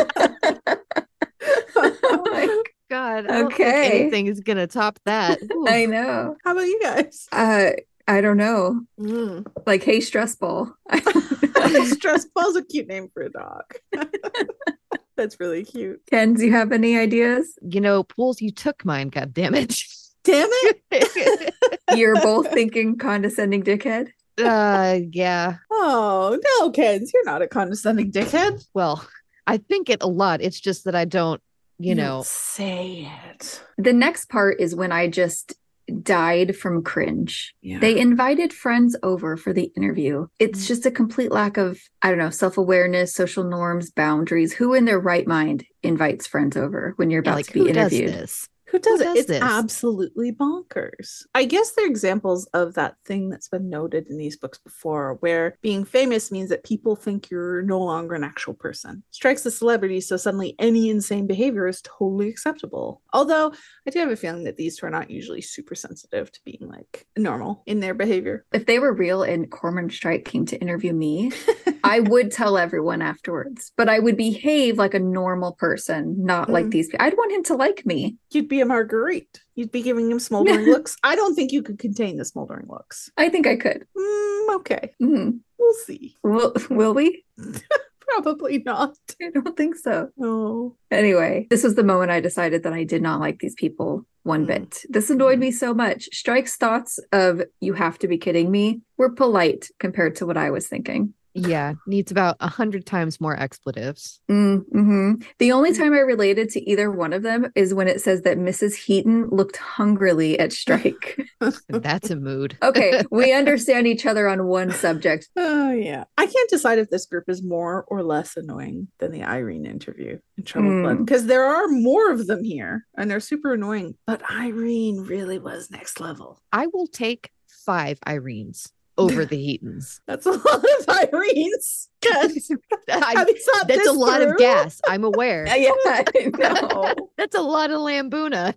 Oh my God, I don't think Okay. anything is gonna top that. Ooh. I know. How about you guys? Uh, I don't know. Mm. Like, hey, stress ball. I don't know. Stress ball's a cute name for a dog. That's really cute. Ken, do you have any ideas? You know, Pools, you took mine, God damn it. Damn it. You're both thinking condescending dickhead. uh, yeah. Oh, no, Kens, you're not a condescending dickhead. Well, I think it a lot. It's just that I don't, you don't know. say it. The next part is when I just died from cringe. Yeah. They invited friends over for the interview. It's Mm. just a complete lack of, I don't know, self-awareness, social norms, boundaries. Who in their right mind invites friends over when you're Yeah, about like, to be who does interviewed? this? Who does Who it? does It's this? absolutely bonkers. I guess they're examples of that thing that's been noted in these books before, where being famous means that people think you're no longer an actual person. Strikes the celebrity, so suddenly any insane behavior is totally acceptable. Although I do have a feeling that these two are not usually super sensitive to being like normal in their behavior. If they were real and Cormoran Strike came to interview me, I would tell everyone afterwards, but I would behave like a normal person, not like Mm. these people. I'd want him to like me. You'd be a Marguerite. You'd be giving him smoldering looks. I don't think you could contain the smoldering looks. I think I could. Mm, okay. Mhm. We'll see. Will, will we? Probably not. I don't think so. No. Anyway, this was the moment I decided that I did not like these people one mm. bit. This annoyed mm. me so much. Strike's thoughts of "you have to be kidding me" were polite compared to what I was thinking. Yeah, needs about a hundred times more expletives. Mm-hmm. The only time I related to either one of them is when it says that Missus Heaton looked hungrily at Strike. That's a mood. Okay, we understand each other on one subject. Oh, yeah. I can't decide if this group is more or less annoying than the Irene interview in Troubled Blood, because there are more of them here, and they're super annoying. But Irene really was next level. I will take five Irenes over the Heatons. That's a lot of Irenes. I, that's a lot through? of gas. I'm aware. Yeah, I know. That's a lot of Lambuna.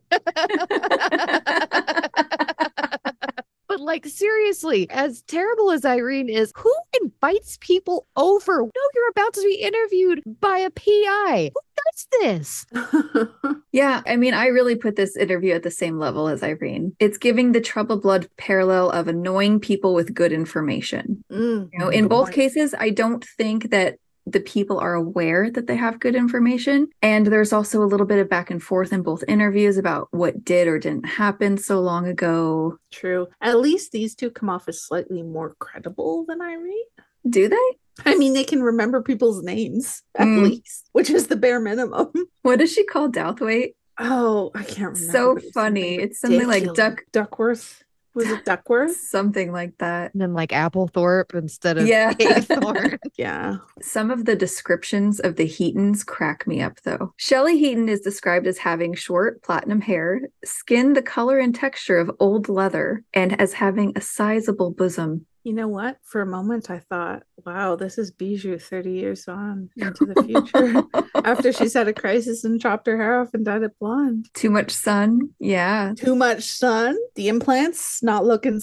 But like, seriously, as terrible as Irene is, who invites people over? No, you're about to be interviewed by a P I. Who does this? Yeah, I mean, I really put this interview at the same level as Irene. It's giving the Troubled Blood parallel of annoying people with good information. Mm, you know, in both point. cases, I don't think that the people are aware that they have good information. And there's also a little bit of back and forth in both interviews about what did or didn't happen so long ago. True. At least these two come off as slightly more credible than Irene. Do they? I mean, they can remember people's names, at mm. least, which is the bare minimum. What does she call Douthwaite? Oh, I can't remember. So funny. Something it's something like Duck Duckworth. Was it Duckworth? Something like that. And then like Applethorpe instead of yeah. Haythorne. Yeah. Some of the descriptions of the Heatons crack me up, though. Shelley Heaton is described as having short platinum hair, skin the color and texture of old leather, and as having a sizable bosom. You know what? For a moment, I thought, wow, this is Bijou thirty years on into the future. After she's had a crisis and chopped her hair off and dyed it blonde. Too much sun. Yeah. Too much sun. The implants not looking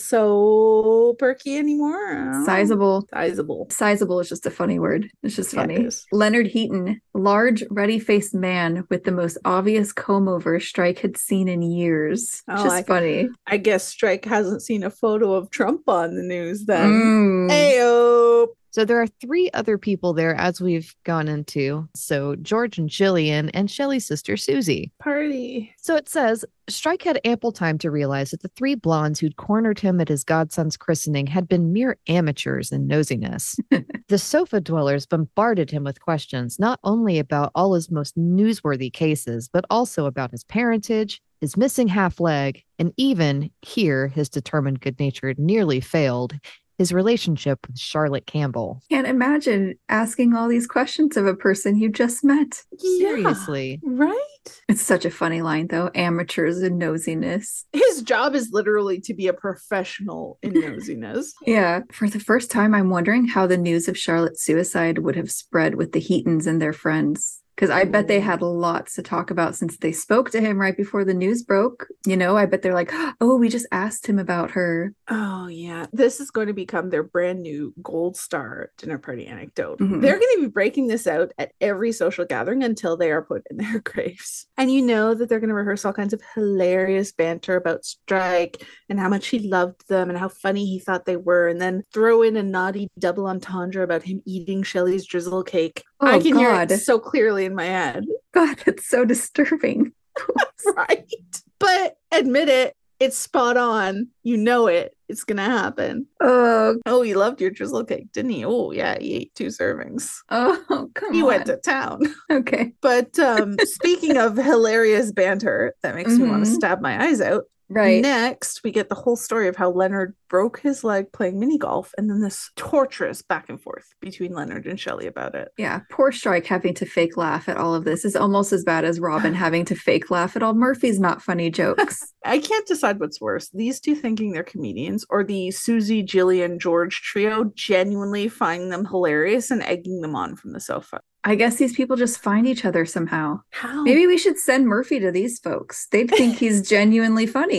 so perky anymore. Sizable. Sizable. Sizable is just a funny word. It's just funny. Yeah, Leonard Heaton, large, ruddy-faced man with the most obvious comb-over Strike had seen in years. Oh, just I, funny. I guess Strike hasn't seen a photo of Trump on the news then. Mm. Ayo. So there are three other people there, as we've gone into. So George and Jillian and Shelley's sister, Susie. Party. So it says, Strike had ample time to realize that the three blondes who'd cornered him at his godson's christening had been mere amateurs in nosiness. The sofa dwellers bombarded him with questions, not only about all his most newsworthy cases, but also about his parentage, his missing half leg, and even, here his determined good nature nearly failed, his relationship with Charlotte Campbell. Can't imagine asking all these questions of a person you just met. Seriously. Yeah, right? It's such a funny line, though. Amateurs and nosiness. His job is literally to be a professional in nosiness. Yeah. For the first time, I'm wondering how the news of Charlotte's suicide would have spread with the Heatons and their friends. Because I bet they had lots to talk about since they spoke to him right before the news broke. You know, I bet they're like, oh, we just asked him about her. Oh, yeah. This is going to become their brand new gold star dinner party anecdote. Mm-hmm. They're going to be breaking this out at every social gathering until they are put in their graves. And you know that they're going to rehearse all kinds of hilarious banter about Strike and how much he loved them and how funny he thought they were. And then throw in a naughty double entendre about him eating Shelley's drizzle cake. Oh, I can God. hear it so clearly in my head. God, it's so disturbing. Right. But admit it, it's spot on. You know it. It's going to happen. Oh, oh, he loved your drizzle cake, didn't he? Oh, yeah, he ate two servings. Oh, come he on. He went to town. Okay. But um, speaking of hilarious banter, that makes mm-hmm. me want to stab my eyes out. Right. Next, we get the whole story of how Leonard broke his leg playing mini golf, and then this torturous back and forth between Leonard and Shelley about it. Yeah, poor Strike having to fake laugh at all of this is almost as bad as Robin having to fake laugh at all Murphy's not funny jokes. I can't decide what's worse, these two thinking they're comedians, or the Susie, Jillian, George trio genuinely finding them hilarious and egging them on from the sofa. I guess these people just find each other somehow. How? Maybe we should send Murphy to these folks. They'd think he's genuinely funny.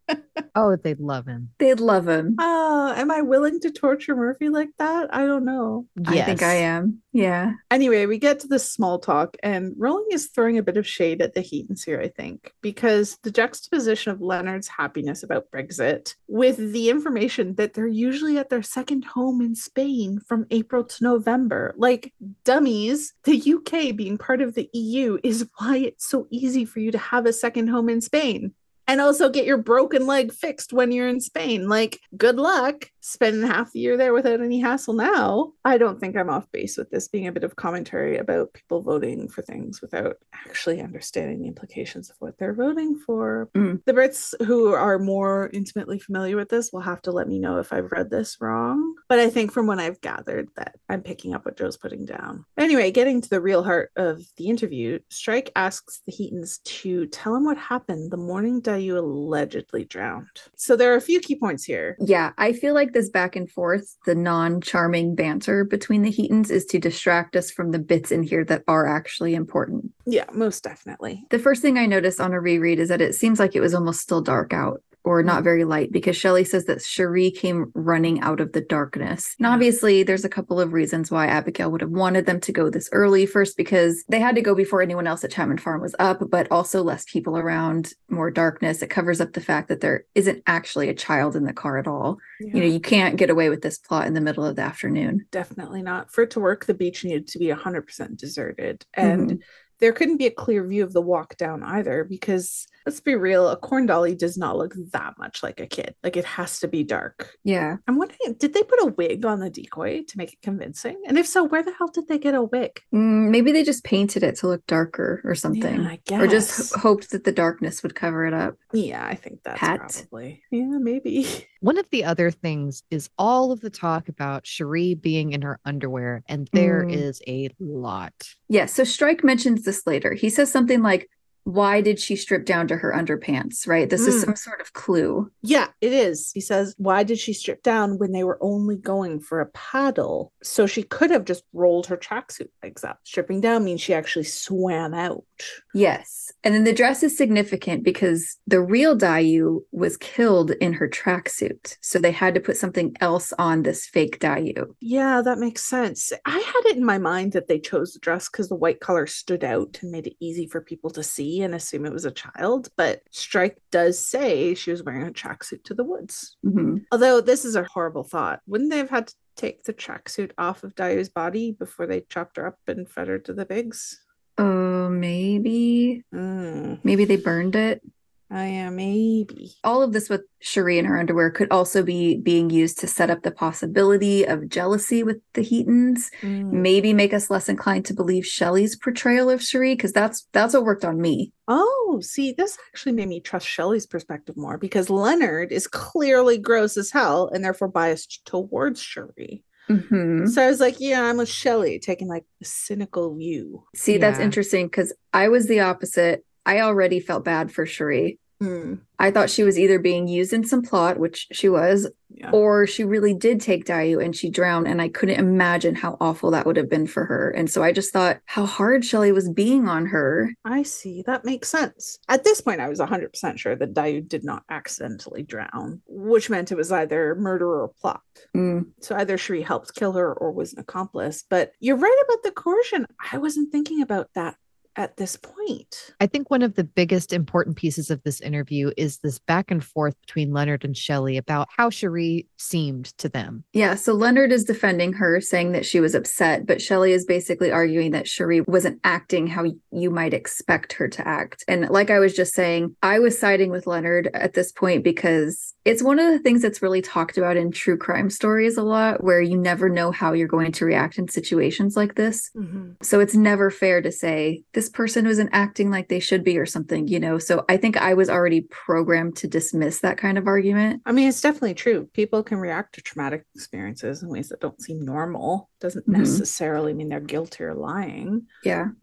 Oh, they'd love him. They'd love him. Oh, am I willing to torture Murphy like that? I don't know. Yes. I think I am. Yeah. Anyway, we get to the small talk, and Rowling is throwing a bit of shade at the Heatons here, I think, because the juxtaposition of Leonard's happiness about Brexit with the information that they're usually at their second home in Spain from April to November. Like, dummies, the U K being part of the E U is why it's so easy for you to have a second home in Spain. And also get your broken leg fixed when you're in Spain. Like, good luck spending half the year there without any hassle now. I don't think I'm off base with this being a bit of commentary about people voting for things without actually understanding the implications of what they're voting for. Mm. The Brits who are more intimately familiar with this will have to let me know if I've read this wrong. But I think from what I've gathered that I'm picking up what Joe's putting down. Anyway, getting to the real heart of the interview, Strike asks the Heatons to tell him what happened the morning Dayu allegedly drowned. So there are a few key points here. Yeah, I feel like this back and forth, the non-charming banter between the Heatons is to distract us from the bits in here that are actually important. Yeah, most definitely. The first thing I noticed on a reread is that it seems like it was almost still dark out, or not very light, because Shelley says that Cherie came running out of the darkness. And obviously, there's a couple of reasons why Abigail would have wanted them to go this early. First, because they had to go before anyone else at Chapman Farm was up, but also less people around, more darkness. It covers up the fact that there isn't actually a child in the car at all. Yeah. You know, you can't get away with this plot in the middle of the afternoon. Definitely not. For it to work, the beach needed to be one hundred percent deserted. And mm-hmm. there couldn't be a clear view of the walk down either, because let's be real, a corn dolly does not look that much like a kid. Like, it has to be dark. Yeah. I'm wondering, did they put a wig on the decoy to make it convincing? And if so, where the hell did they get a wig? Mm, maybe they just painted it to look darker or something. Yeah, I guess. Or just h- hoped that the darkness would cover it up. Yeah, I think that's Pat. probably. Yeah, maybe. One of the other things is all of the talk about Cherie being in her underwear, and there mm. is a lot. Yeah, so Strike mentions this later. He says something like, why did she strip down to her underpants, right? This mm. is some sort of clue. Yeah, it is. He says, why did she strip down when they were only going for a paddle? So she could have just rolled her tracksuit legs up. Stripping down means she actually swam out. Yes. And then the dress is significant because the real Dayu was killed in her tracksuit. So they had to put something else on this fake Dayu. Yeah, that makes sense. I had it in my mind that they chose the dress because the white color stood out and made it easy for people to see and assume it was a child. But Strike does say she was wearing a tracksuit to the woods. Mm-hmm. Although this is a horrible thought. Wouldn't they have had to take the tracksuit off of Dayu's body before they chopped her up and fed her to the pigs? Oh, maybe. Mm. Maybe they burned it. Oh, yeah, maybe. All of this with Cherie in her underwear could also be being used to set up the possibility of jealousy with the Heatons. Mm. Maybe make us less inclined to believe Shelley's portrayal of Cherie, because that's that's what worked on me. Oh, see, this actually made me trust Shelley's perspective more, because Leonard is clearly gross as hell and therefore biased towards Cherie. Mm-hmm. So I was like, yeah, I'm with Shelley, taking like a cynical view. See, yeah. That's interesting, because I was the opposite. I already felt bad for Cherie. Mm. I thought she was either being used in some plot, which she was, yeah. or she really did take Dayu and she drowned, and I couldn't imagine how awful that would have been for her. And so I just thought how hard Shelley was being on her. I see. That makes sense. At this point, I was one hundred percent sure that Dayu did not accidentally drown, which meant it was either murder or plot. Mm. So either Cherie helped kill her or was an accomplice. But you're right about the coercion. I wasn't thinking about that at this point. I think one of the biggest important pieces of this interview is this back and forth between Leonard and Shelley about how Cherie seemed to them. Yeah, so Leonard is defending her, saying that she was upset, but Shelley is basically arguing that Cherie wasn't acting how you might expect her to act. And like I was just saying, I was siding with Leonard at this point because it's one of the things that's really talked about in true crime stories a lot, where you never know how you're going to react in situations like this. Mm-hmm. So it's never fair to say this person wasn't acting like they should be or something, you know? So I think I was already programmed to dismiss that kind of argument. I mean, it's definitely true. People can react to traumatic experiences in ways that don't seem normal. Doesn't Mm-hmm. necessarily mean they're guilty or lying. Yeah.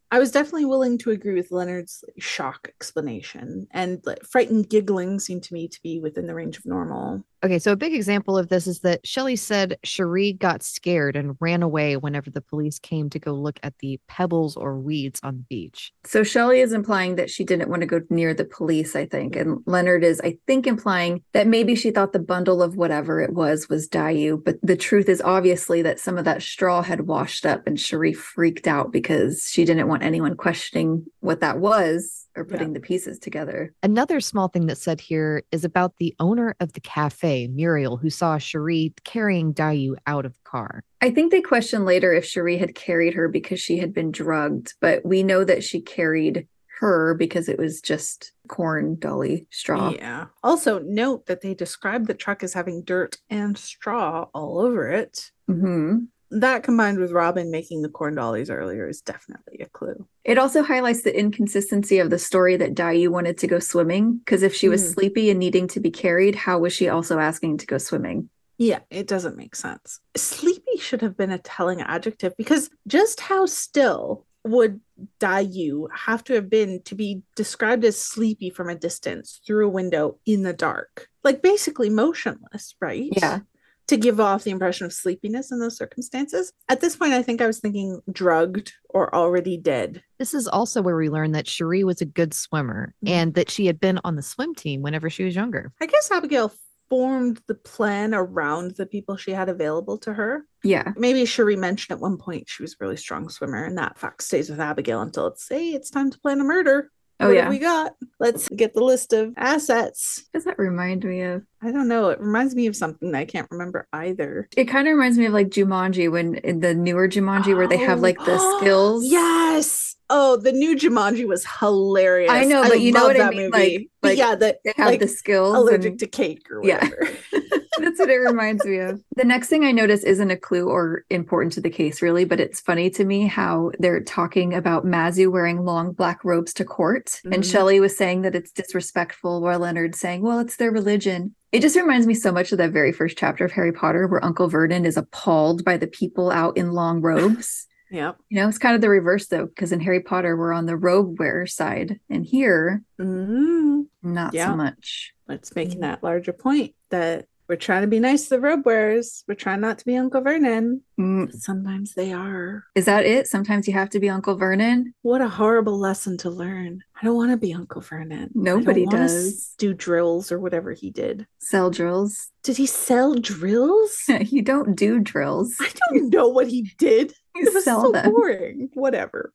I was definitely willing to agree with Leonard's shock explanation, and like, frightened giggling seemed to me to be within the range of normal. Okay, so a big example of this is that Shelley said Cherie got scared and ran away whenever the police came to go look at the pebbles or weeds on the beach. So Shelley is implying that she didn't want to go near the police, I think. And Leonard is, I think, implying that maybe she thought the bundle of whatever it was was Dayu. But the truth is obviously that some of that straw had washed up and Cherie freaked out because she didn't want anyone questioning what that was or putting yeah. the pieces together. Another small thing that's said here is about the owner of the cafe, Muriel, who saw Cherie carrying Dayu out of the car. I think they questioned later if Cherie had carried her because she had been drugged, but we know that she carried her because it was just corn dolly straw. Yeah. Also note that they described the truck as having dirt and straw all over it. Mm-hmm. That combined with Robin making the corn dollies earlier is definitely a clue. It also highlights the inconsistency of the story that Dayu wanted to go swimming, because if she was mm. sleepy and needing to be carried, how was she also asking to go swimming? Yeah, it doesn't make sense. Sleepy should have been a telling adjective, because just how still would Dayu have to have been to be described as sleepy from a distance through a window in the dark? Like basically motionless, right? Yeah. To give off the impression of sleepiness in those circumstances. At this point, I think I was thinking drugged or already dead. This is also where we learn that Cherie was a good swimmer mm-hmm. and that she had been on the swim team whenever she was younger. I guess Abigail formed the plan around the people she had available to her. Yeah. Maybe Cherie mentioned at one point she was a really strong swimmer, and that fact stays with Abigail until it's, hey, it's time to plan a murder. Oh, what yeah. have we got? Let's get the list of assets. What does that remind me of? I don't know. It reminds me of something that I can't remember either. It kind of reminds me of like Jumanji, when in the newer Jumanji oh. where they have like the skills. Yes. Oh, the new Jumanji was hilarious. I know, but I you know what I mean? Movie. Like, like yeah, that they have like, the skills. Allergic and... to cake or whatever. Yeah. That's what it reminds me of. The next thing I notice isn't a clue or important to the case, really, but it's funny to me how they're talking about Mazu wearing long black robes to court. Mm-hmm. And Shelley was saying that it's disrespectful, while Leonard's saying, well, it's their religion. It just reminds me so much of that very first chapter of Harry Potter where Uncle Vernon is appalled by the people out in long robes. Yeah. You know, it's kind of the reverse, though, because in Harry Potter, we're on the robe wearer side. And here, mm-hmm. not yeah. so much. It's making that larger point that we're trying to be nice to the robe wearers. We're trying not to be Uncle Vernon. Mm. Sometimes they are. Is that it? Sometimes you have to be Uncle Vernon? What a horrible lesson to learn. I don't want to be Uncle Vernon. Nobody I don't does. Do drills or whatever he did. Sell drills. Did he sell drills? You don't do drills. I don't know what he did. You it was sell so them. boring. Whatever.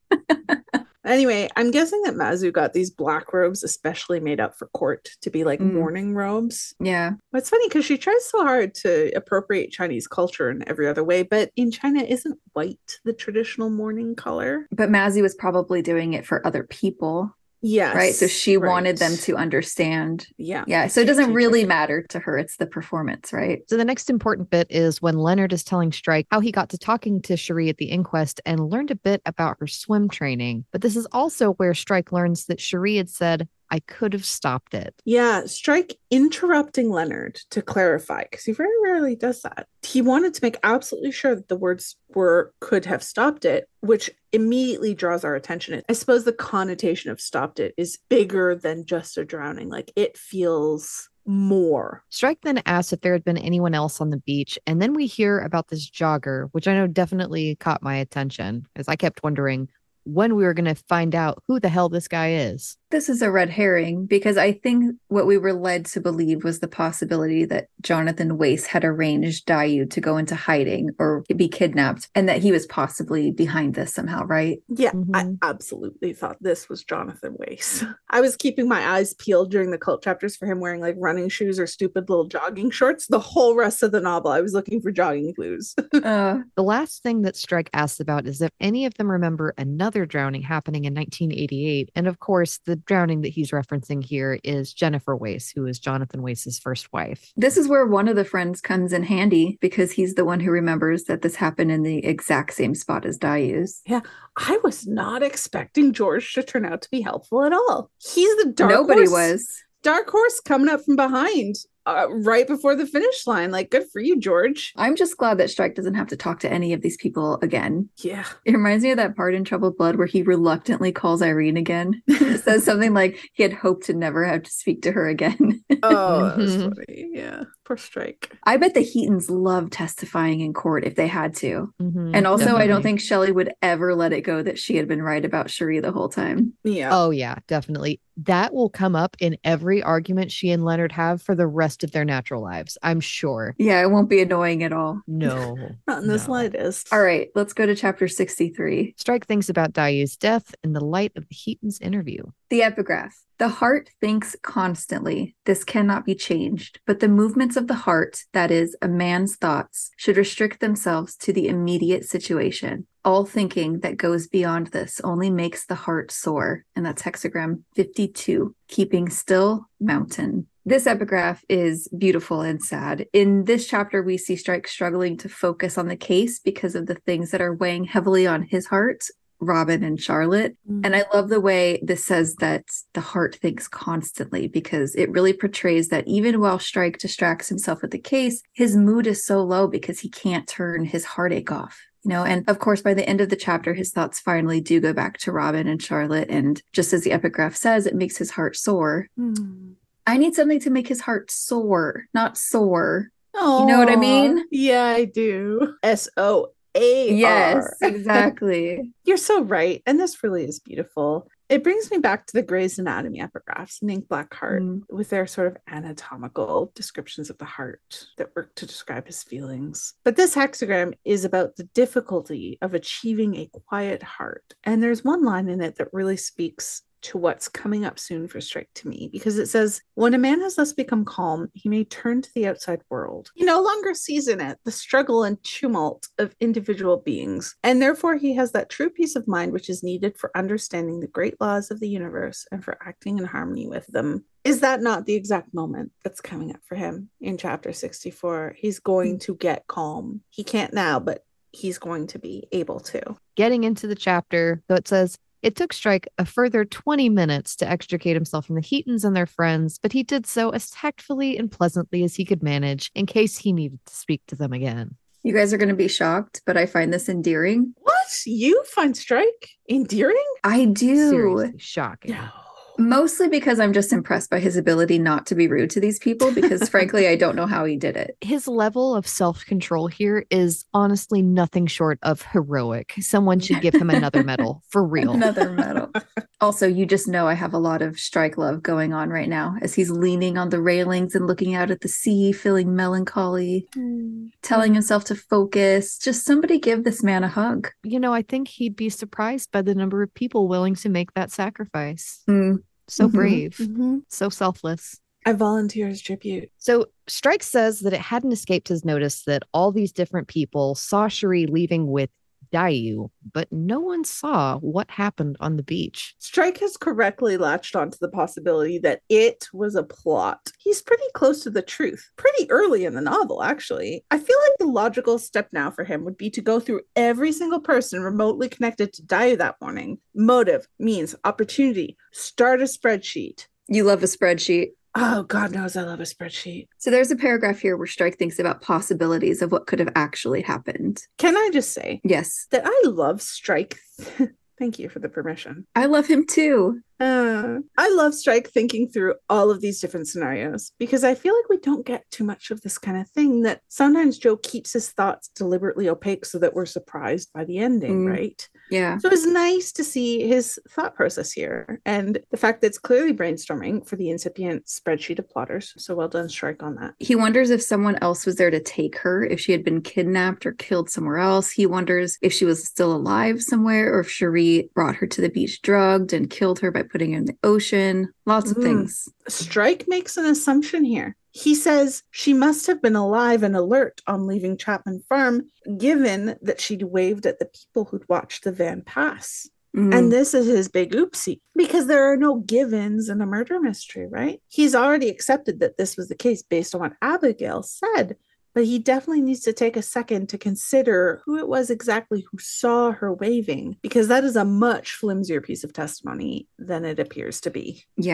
Anyway, I'm guessing that Mazu got these black robes especially made up for court to be like mm. mourning robes. Yeah. But it's funny because she tries so hard to appropriate Chinese culture in every other way, but in China, isn't white the traditional mourning color? But Mazu was probably doing it for other people. Yes. Right. So she right. wanted them to understand. Yeah. Yeah. So it doesn't really matter to her. It's the performance, right? So the next important bit is when Leonard is telling Strike how he got to talking to Cherie at the inquest and learned a bit about her swim training. But this is also where Strike learns that Cherie had said, I could have stopped it. Yeah, Strike interrupting Leonard to clarify, because he very rarely does that. He wanted to make absolutely sure that the words were could have stopped it, which immediately draws our attention. I suppose the connotation of stopped it is bigger than just a drowning. Like, it feels more. Strike then asks if there had been anyone else on the beach, and then we hear about this jogger, which I know definitely caught my attention, as I kept wondering when we were going to find out who the hell this guy is. This is a red herring, because I think what we were led to believe was the possibility that Jonathan Wace had arranged Dayu to go into hiding or be kidnapped, and that he was possibly behind this somehow, right? Yeah, mm-hmm. I absolutely thought this was Jonathan Wace. I was keeping my eyes peeled during the cult chapters for him wearing like running shoes or stupid little jogging shorts. The whole rest of the novel, I was looking for jogging clues. uh, the last thing that Strike asks about is if any of them remember another drowning happening in nineteen eighty-eight. And of course, the drowning that he's referencing here is Jennifer Wace, who is Jonathan Wace's first wife. This is where one of the friends comes in handy, because he's the one who remembers that this happened in the exact same spot as Dayu's. Yeah, I was not expecting George to turn out to be helpful at all. He's the dark Nobody horse. was. Dark horse coming up from behind. uh, right before the finish line. Like, good for you, George. I'm just glad that Strike doesn't have to talk to any of these people again. Yeah. It reminds me of that part in Troubled Blood where he reluctantly calls Irene again. It says something like he had hoped to never have to speak to her again. Oh, that was Mhm. funny. Yeah. Poor Strike. I bet the Heatons love testifying in court if they had to. Mhm, And also, I definitely. don't think Shelley would ever let it go that she had been right about Cherie the whole time. Yeah. Oh, yeah, definitely. That will come up in every argument she and Leonard have for the rest of their natural lives, I'm sure. Yeah, it won't be annoying at all. No. Not in the no. slightest. All right, let's go to chapter sixty-three. Strike thinks about Dayu's death in the light of the Heaton's interview. The epigraph. The heart thinks constantly. This cannot be changed. But the movements of the heart, that is, a man's thoughts, should restrict themselves to the immediate situation. All thinking that goes beyond this only makes the heart sore. And that's hexagram fifty-two. Keeping still, mountain. This epigraph is beautiful and sad. In this chapter, we see Strike struggling to focus on the case because of the things that are weighing heavily on his heart. Robin and Charlotte. Mm-hmm. And I love the way this says that the heart thinks constantly, because it really portrays that even while Strike distracts himself with the case, his mood is so low because he can't turn his heartache off. You know, and of course, by the end of the chapter, his thoughts finally do go back to Robin and Charlotte. And just as the epigraph says, it makes his heart sore. Mm. I need something to make his heart sore, not sore. Oh, You know what I mean? Yeah, I do. S O A R. Yes, exactly. You're so right. And this really is beautiful. It brings me back to the Grey's Anatomy epigraphs in Ink Black Heart Mm. with their sort of anatomical descriptions of the heart that work to describe his feelings. But this hexagram is about the difficulty of achieving a quiet heart. And there's one line in it that really speaks to what's coming up soon for Strike to me, because it says, when a man has thus become calm, he may turn to the outside world. He no longer sees in it the struggle and tumult of individual beings, and therefore he has that true peace of mind which is needed for understanding the great laws of the universe and for acting in harmony with them. Is that not the exact moment that's coming up for him in chapter sixty-four? He's going to get calm. He can't now, but he's going to be able to. Getting into the chapter, though, it says, it took Strike a further twenty minutes to extricate himself from the Heatons and their friends, but he did so as tactfully and pleasantly as he could manage in case he needed to speak to them again. You guys are going to be shocked, but I find this endearing. What? You find Strike endearing? I do. Seriously, shocking. No. Mostly because I'm just impressed by his ability not to be rude to these people, because frankly, I don't know how he did it. His level of self-control here is honestly nothing short of heroic. Someone should give him another medal, for real. Another medal. Also, you just know I have a lot of Strike love going on right now as he's leaning on the railings and looking out at the sea, feeling melancholy, Mm. telling himself to focus. Just somebody give this man a hug. You know, I think he'd be surprised by the number of people willing to make that sacrifice. Mm. So Mhm. brave, Mm-hmm. so selfless. I volunteer as tribute. So Strike says that it hadn't escaped his notice that all these different people saw Cherie leaving with Dayu, but no one saw what happened on the beach. Strike has correctly latched onto the possibility that it was a plot. He's pretty close to the truth, pretty early in the novel, actually. I feel like the logical step now for him would be to go through every single person remotely connected to Dayu that morning. Motive, means, opportunity, start a spreadsheet. You love a spreadsheet. Oh, God knows I love a spreadsheet. So there's a paragraph here where Strike thinks about possibilities of what could have actually happened. Can I just say Yes, that I love Strike? Thank you for the permission. I love him too. Uh, I love Strike thinking through all of these different scenarios, because I feel like we don't get too much of this kind of thing, that sometimes Joe keeps his thoughts deliberately opaque so that we're surprised by the ending, Mm. right? Yeah. So it's nice to see his thought process here, and the fact that it's clearly brainstorming for the incipient spreadsheet of plotters. So well done, Strike, on that. He wonders if someone else was there to take her, if she had been kidnapped or killed somewhere else. He wonders if she was still alive somewhere, or if Cherie brought her to the beach drugged and killed her by putting her in the ocean. Lots of Mm. things. Strike makes an assumption here. He says she must have been alive and alert on leaving Chapman Farm, given that she'd waved at the people who'd watched the van pass. Mhm. And this is his big oopsie, because there are no givens in a murder mystery, right? He's already accepted that this was the case based on what Abigail said, but he definitely needs to take a second to consider who it was exactly who saw her waving, because that is a much flimsier piece of testimony than it appears to be. Yeah.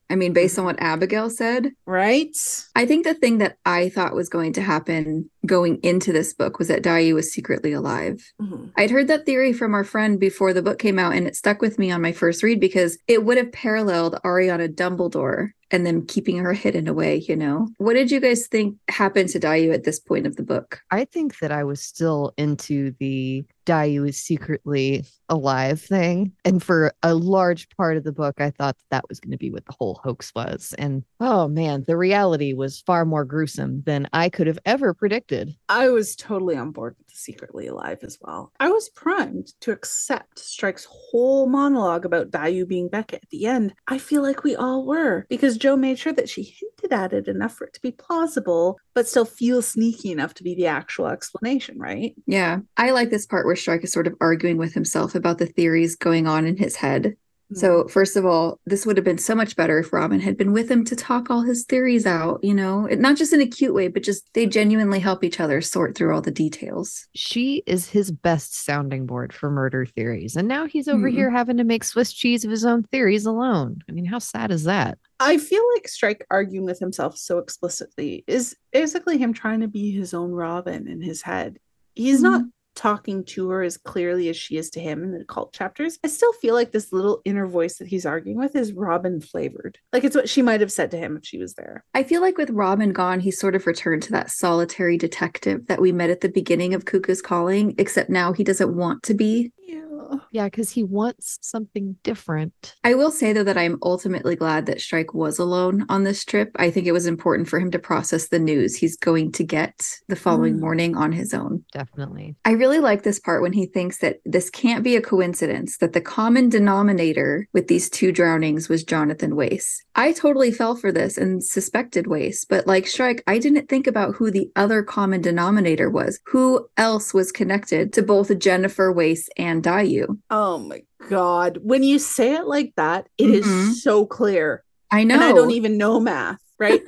I mean, based on what Abigail said. Right? I think the thing that I thought was going to happen going into this book was that Dayu was secretly alive. Mm-hmm. I'd heard that theory from our friend before the book came out, and it stuck with me on my first read because it would have paralleled Ariana Dumbledore and them keeping her hidden away, you know? What did you guys think happened to Dayu at this point of the book? I think that I was still into the Dayu is secretly alive thing. And for a large part of the book, I thought that, that was going to be what the whole hoax was. And oh man, the reality was far more gruesome than I could have ever predicted. I was totally on board with the secretly alive as well. I was primed to accept Strike's whole monologue about Dayu being Beckett at the end. I feel like we all were, because Jo made sure that she hinted at it enough for it to be plausible, but still feel sneaky enough to be the actual explanation, right? Yeah. I like this part where Strike is sort of arguing with himself about the theories going on in his head. So first of all, this would have been so much better if Robin had been with him to talk all his theories out, you know, not just in a cute way, but just they genuinely help each other sort through all the details. She is his best sounding board for murder theories. And now he's over mm. here having to make Swiss cheese of his own theories alone. I mean, how sad is that? I feel like Strike arguing with himself so explicitly is basically him trying to be his own Robin in his head. He's mm-hmm. not talking to her as clearly as she is to him in the cult chapters. I still feel like this little inner voice that he's arguing with is Robin flavored. Like it's what she might have said to him if she was there. I feel like with Robin gone, he sort of returned to that solitary detective that we met at the beginning of Cuckoo's Calling, except now he doesn't want to be. Yeah. Yeah, because he wants something different. I will say, though, that I'm ultimately glad that Strike was alone on this trip. I think it was important for him to process the news he's going to get the following mm. morning on his own. Definitely. I really like this part when he thinks that this can't be a coincidence, that the common denominator with these two drownings was Jonathan Wace. I totally fell for this and suspected Wace, but like Strike, I didn't think about who the other common denominator was. Who else was connected to both Jennifer Wace and Dayu? Oh my God. When you say it like that, it mm-hmm. is so clear. I know. And I don't even know math, right?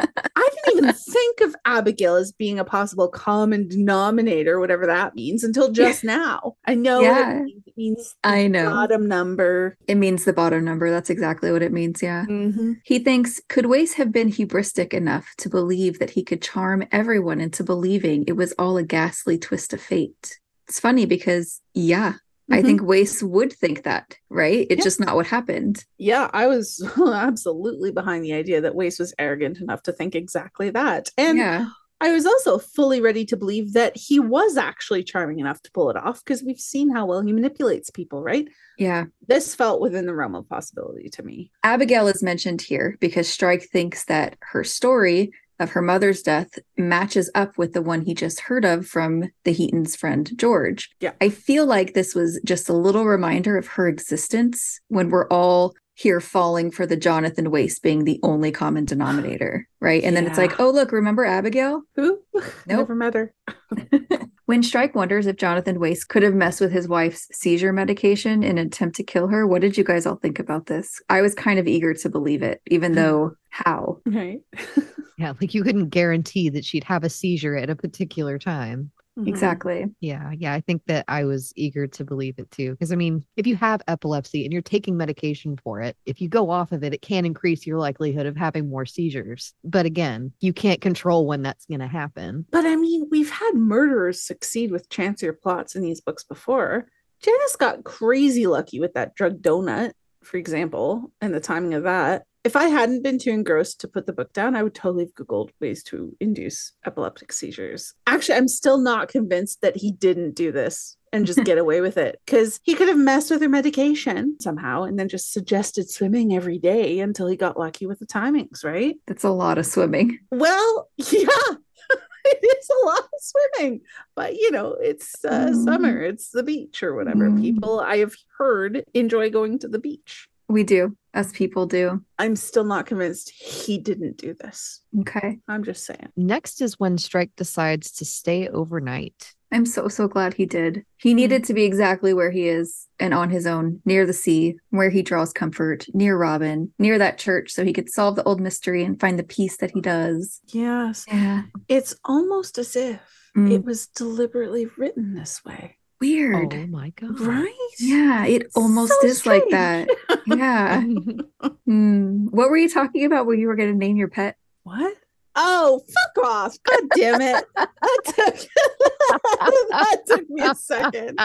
I didn't even think of Abigail as being a possible common denominator, whatever that means, until just now. I know yeah. it means, it means the I know. bottom number. It means the bottom number. That's exactly what it means, yeah. Mm-hmm. He thinks, could Wace have been hubristic enough to believe that he could charm everyone into believing it was all a ghastly twist of fate? It's funny because, yeah, I mm-hmm. think Wace would think that, right? It's yeah. just not what happened. Yeah, I was absolutely behind the idea that Wace was arrogant enough to think exactly that. And yeah. I was also fully ready to believe that he was actually charming enough to pull it off, because we've seen how well he manipulates people, right? Yeah. This felt within the realm of possibility to me. Abigail is mentioned here because Strike thinks that her story of her mother's death matches up with the one he just heard of from the Heaton's friend George. Yeah. I feel like this was just a little reminder of her existence when we're all here falling for the Jonathan Wace being the only common denominator, right? And yeah. then it's like, oh, look, remember Abigail? Who? Nope. Never met her. When Strike wonders if Jonathan Wace could have messed with his wife's seizure medication in an attempt to kill her, what did you guys all think about this? I was kind of eager to believe it, even though how? Right. Yeah, like you couldn't guarantee that she'd have a seizure at a particular time. Mm-hmm. Exactly. Yeah, yeah. I think that I was eager to believe it too. Because I mean, if you have epilepsy and you're taking medication for it, if you go off of it, it can increase your likelihood of having more seizures. But again, you can't control when that's going to happen. But I mean, we've had murderers succeed with chancier plots in these books before. Janice got crazy lucky with that drug donut, for example, and the timing of that. If I hadn't been too engrossed to put the book down, I would totally have Googled ways to induce epileptic seizures. Actually, I'm still not convinced that he didn't do this and just get away with it, because he could have messed with her medication somehow and then just suggested swimming every day until he got lucky with the timings, right? That's a lot of swimming. Well, yeah. It is a lot of swimming, but you know, it's uh, mm. summer, it's the beach or whatever. Mm. People, I have heard, enjoy going to the beach. We do, as people do. I'm still not convinced he didn't do this. Okay. I'm just saying. Next is when Strike decides to stay overnight. I'm so, so glad he did. He needed to be exactly where he is and on his own, near the sea, where he draws comfort, near Robin, near that church, so he could solve the old mystery and find the peace that he does. Yes. Yeah. It's almost as if mm. it was deliberately written this way. Weird. Oh my God. Right? Yeah, it almost So is like strange. that. Yeah. Hmm. What were you talking about when you were going to name your pet? What? Oh, fuck off. God damn it. That took, that took me a second.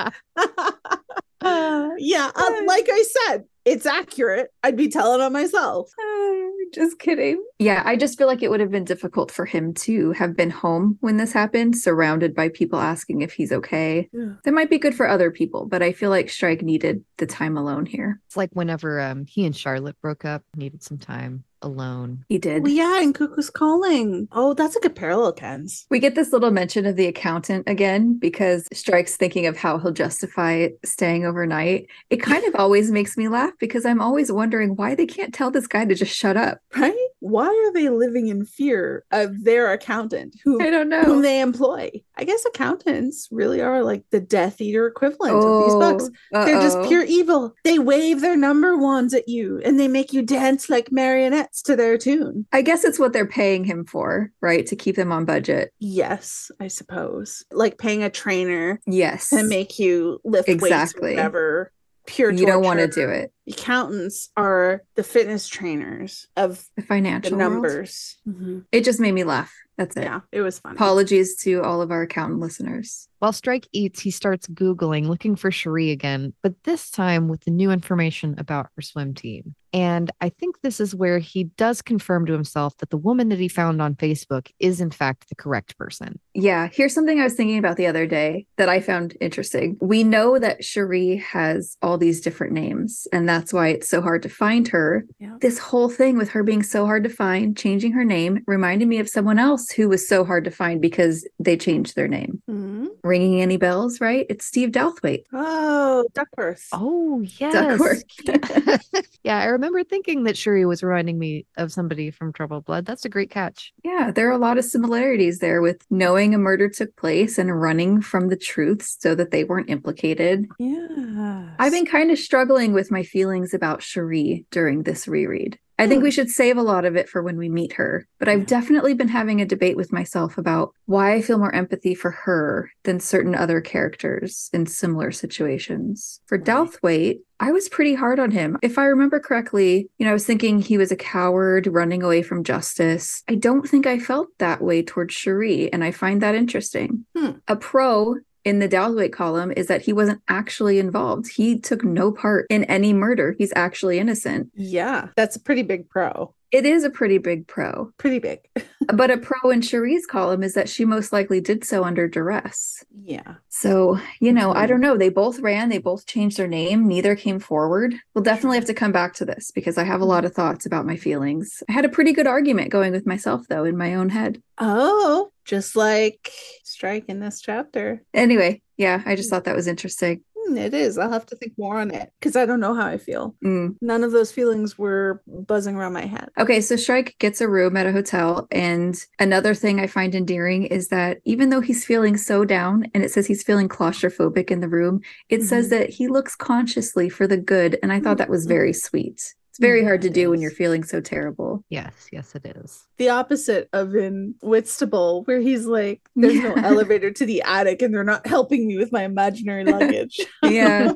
yeah, uh, like I said, it's accurate. I'd be telling on myself. Just kidding. Yeah, I just feel like it would have been difficult for him to have been home when this happened, surrounded by people asking if he's okay. Yeah. That might be good for other people, but I feel like Strike needed the time alone here. It's like whenever um, he and Charlotte broke up, needed some time alone. He did. Well, yeah, and Cuckoo's Calling. Oh, that's a good parallel, Ken's. We get this little mention of the accountant again because Strike's thinking of how he'll justify staying overnight. It kind of always makes me laugh because I'm always wondering why they can't tell this guy to just shut up. Right? Why are they living in fear of their accountant who, I don't know. whom they employ? I guess accountants really are like the Death Eater equivalent oh, of these books. uh-oh. They're just pure evil. They wave their number wands at you and they make you dance like marionettes to their tune. I guess it's what they're paying him for, right? To keep them on budget. Yes, I suppose. Like paying a trainer Yes. to make you lift weights Exactly. or whatever. Pure You don't want to torture. do it. Accountants are the fitness trainers of The financial the world. numbers. Mhm. It just made me laugh. That's it. Yeah, it was fun. Apologies to all of our accountant listeners. While Strike eats, he starts Googling, looking for Cherie again, but this time with the new information about her swim team. And I think this is where he does confirm to himself that the woman that he found on Facebook is, in fact, the correct person. Yeah, here's something I was thinking about the other day that I found interesting. We know that Cherie has all these different names, and that's why it's so hard to find her. Yeah. This whole thing with her being so hard to find, changing her name, reminded me of someone else who was so hard to find because they changed their name. Mhm. Ringing any bells, right? It's Steve Douthwaite. Oh, Duckworth. Oh, yes. Duckworth. yeah, I remember thinking that Cherie was reminding me of somebody from Troubled Blood. That's a great catch. Yeah, there are a lot of similarities there with knowing a murder took place and running from the truth so that they weren't implicated. Yeah. I've been kind of struggling with my feelings about Cherie during this reread. I think we should save a lot of it for when we meet her, but I've definitely been having a debate with myself about why I feel more empathy for her than certain other characters in similar situations. For Douthwaite, I was pretty hard on him. If I remember correctly, you know, I was thinking he was a coward running away from justice. I don't think I felt that way towards Cherie, and I find that interesting. Hmm. A pro in the Douthwaite column is that he wasn't actually involved. He took no part in any murder. He's actually innocent. Yeah, that's a pretty big pro. It is a pretty big pro. Pretty big. But a pro in Cherie's column is that she most likely did so under duress. Yeah. So, you know, I Mhm. don't know. They both ran, they both changed their name, neither came forward. We'll definitely have to come back to this because I have a lot of thoughts about my feelings. I had a pretty good argument going with myself, though, in my own head. Oh, just like Strike in this chapter. Anyway, yeah, I just thought that was interesting. Hmm, it is. I'll have to think more on it because I don't know how I feel. Mm. None of those feelings were buzzing around my head. Okay, so Strike gets a room at a hotel. And another thing I find endearing is that even though he's feeling so down and it says he's feeling claustrophobic in the room, it Mhm. says that he looks consciously for the good. And I thought that was very sweet. It's very Yeah, hard to it do when is. you're feeling so terrible. Yes, yes, it is. The opposite of in Whitstable, where he's like, there's no Yeah. elevator to the attic and they're not helping me with my imaginary luggage. Yeah.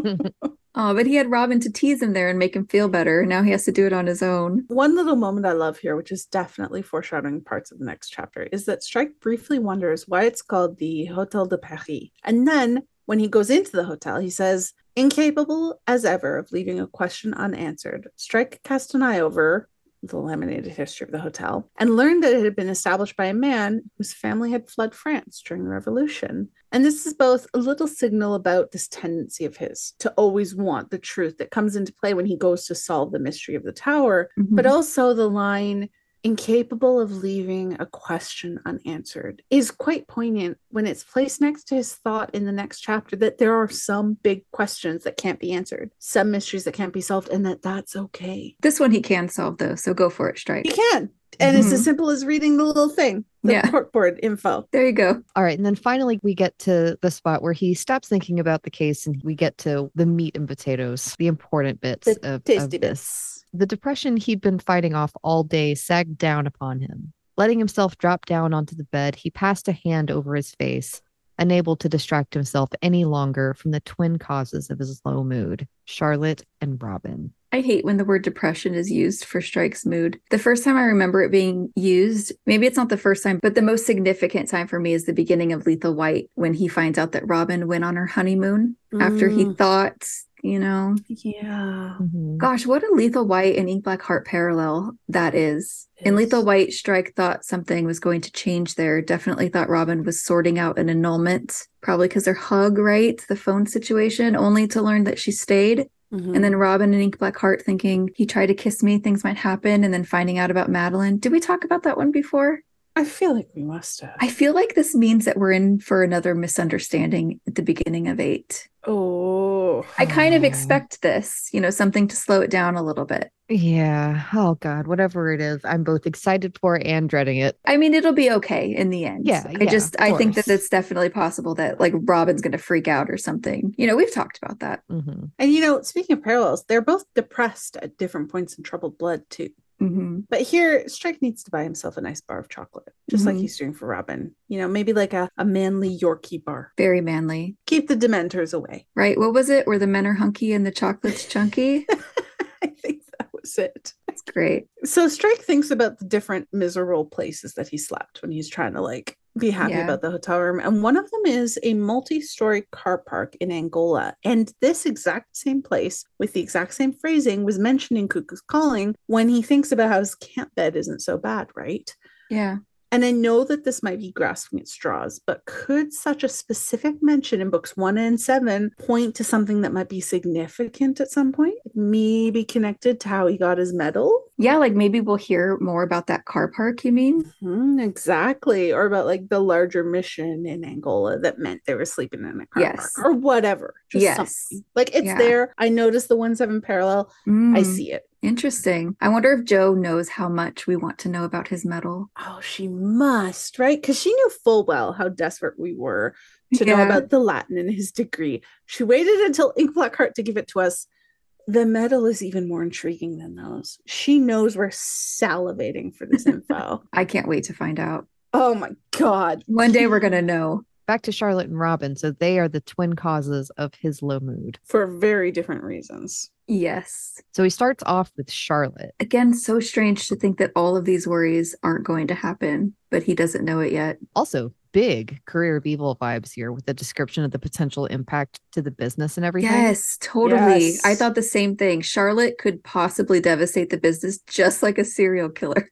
Oh, but he had Robin to tease him there and make him feel better. Now he has to do it on his own. One little moment I love here, which is definitely foreshadowing parts of the next chapter, is that Strike briefly wonders why it's called the Hotel de Paris. And then when he goes into the hotel, he says, incapable as ever of leaving a question unanswered, Strike cast an eye over the laminated history of the hotel and learned that it had been established by a man whose family had fled France during the Revolution. And this is both a little signal about this tendency of his to always want the truth that comes into play when he goes to solve the mystery of the tower, Mhm. but also the line, incapable of leaving a question unanswered, is quite poignant when it's placed next to his thought in the next chapter that there are some big questions that can't be answered, some mysteries that can't be solved, and that that's okay. This one he can solve, though. So go for it, Strike. You can. And it's Mhm. as simple as reading the little thing, the Yeah. corkboard info. There you go. All right. And then finally, we get to the spot where he stops thinking about the case and we get to the meat and potatoes, the important bits The of, tasty of bits. this. The depression he'd been fighting off all day sagged down upon him. Letting himself drop down onto the bed, he passed a hand over his face, unable to distract himself any longer from the twin causes of his low mood, Charlotte and Robin. I hate when the word depression is used for Strike's mood. The first time I remember it being used, maybe it's not the first time, but the most significant time for me is the beginning of Lethal White, when he finds out that Robin went on her honeymoon mm. after he thought, you know. Yeah. Mm-hmm. Gosh, what a Lethal White and Ink Black Heart parallel that is. Yes. In Lethal White, Strike thought something was going to change there. Definitely thought Robin was sorting out an annulment, probably because their hug, right? The phone situation, only to learn that she stayed. Mm-hmm. And then Robin and Ink Black Heart thinking he tried to kiss me, things might happen, and then finding out about Madeline. Did we talk about that one before? I feel like we must have. I feel like this means that we're in for another misunderstanding at the beginning of eight. Oh. I kind of expect this, you know, something to slow it down a little bit. Yeah. Oh, God. Whatever it is, I'm both excited for and dreading it. I mean, it'll be okay in the end. Yeah. I yeah, just, I think that it's definitely possible that like Robin's going to freak out or something. You know, we've talked about that. Mm-hmm. And, you know, speaking of parallels, they're both depressed at different points in Troubled Blood, too. Mm-hmm. But here, Strike needs to buy himself a nice bar of chocolate, just mm-hmm. like he's doing for Robin. You know, maybe like a, a manly Yorkie bar. Very manly. Keep the Dementors away. Right. What was it? Where the men are hunky and the chocolate's chunky? I think that was it. That's great. So Strike thinks about the different miserable places that he slept when he's trying to like be happy yeah. about the hotel room. And one of them is a multi-story car park in Angola. And this exact same place with the exact same phrasing was mentioned in Cuckoo's Calling when he thinks about how his camp bed isn't so bad, right? Yeah. And I know that this might be grasping at straws, but could such a specific mention in books one and seven point to something that might be significant at some point? Maybe connected to how he got his medal? Yeah, like maybe we'll hear more about that car park, you mean? Mm-hmm, exactly. Or about like the larger mission in Angola that meant they were sleeping in a car yes. park or whatever. Just yes. something. Like it's yeah. there. I noticed the one seven parallel. Mm. I see it. Interesting. I wonder if Jo knows how much we want to know about his medal. Oh, she must, right? Because she knew full well how desperate we were to yeah. know about the Latin and his degree. She waited until Ink Black Heart to give it to us. The medal is even more intriguing than those. She knows we're salivating for this info. I can't wait to find out. Oh my God. One day we're going to know. Back to Charlotte and Robin. So they are the twin causes of his low mood. For very different reasons. Yes. So he starts off with Charlotte. Again, so strange to think that all of these worries aren't going to happen, but he doesn't know it yet. Also, big Career of Evil vibes here with the description of the potential impact to the business and everything. Yes, totally. Yes. I thought the same thing. Charlotte could possibly devastate the business just like a serial killer.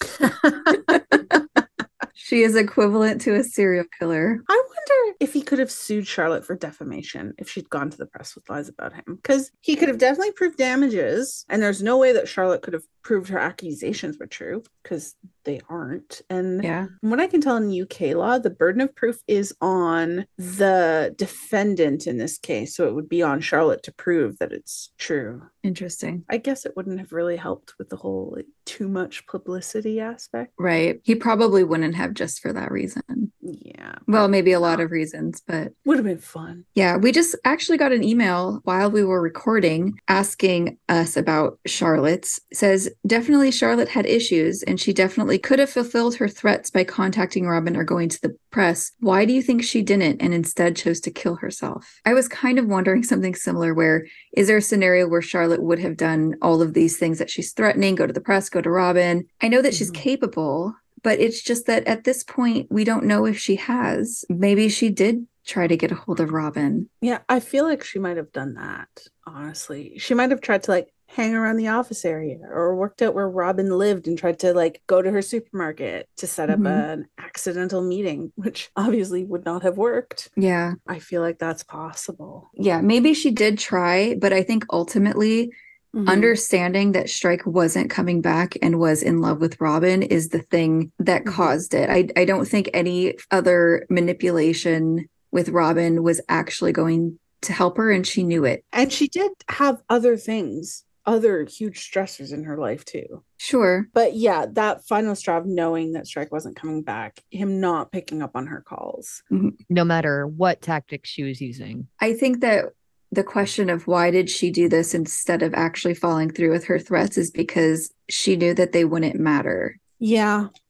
She is equivalent to a serial killer. I wonder if he could have sued Charlotte for defamation if she'd gone to the press with lies about him. Because he could have definitely proved damages. And there's no way that Charlotte could have proved her accusations were true. Because they aren't. And yeah. from what I can tell in U K law, the burden of proof is on the defendant in this case. So it would be on Charlotte to prove that it's true. Interesting. I guess it wouldn't have really helped with the whole like, too much publicity aspect. Right. He probably wouldn't have just for that reason. Yeah. Well, maybe a lot of reasons, but would have been fun. Yeah. We just actually got an email while we were recording asking us about Charlotte's. It says, definitely Charlotte had issues and she definitely could have fulfilled her threats by contacting Robin or going to the press. Why do you think she didn't and instead chose to kill herself? I was kind of wondering something similar where is there a scenario where Charlotte would have done all of these things that she's threatening, go to the press, go to Robin? I know that mm-hmm. she's capable, but it's just that at this point, we don't know if she has. Maybe she did try to get a hold of Robin. Yeah, I feel like she might have done that, honestly. She might have tried to like hang around the office area or worked out where Robin lived and tried to like go to her supermarket to set up mm-hmm. an accidental meeting, which obviously would not have worked. Yeah. I feel like that's possible. Yeah, maybe she did try, but I think ultimately mm-hmm. understanding that Strike wasn't coming back and was in love with Robin is the thing that mm-hmm. caused it. I, I don't think any other manipulation with Robin was actually going to help her, and she knew it. And she did have other things, other huge stressors in her life too. Sure. But yeah, that final straw of knowing that Strike wasn't coming back, him not picking up on her calls. Mm-hmm. No matter what tactics she was using. I think that the question of why did she do this instead of actually following through with her threats is because she knew that they wouldn't matter. Yeah.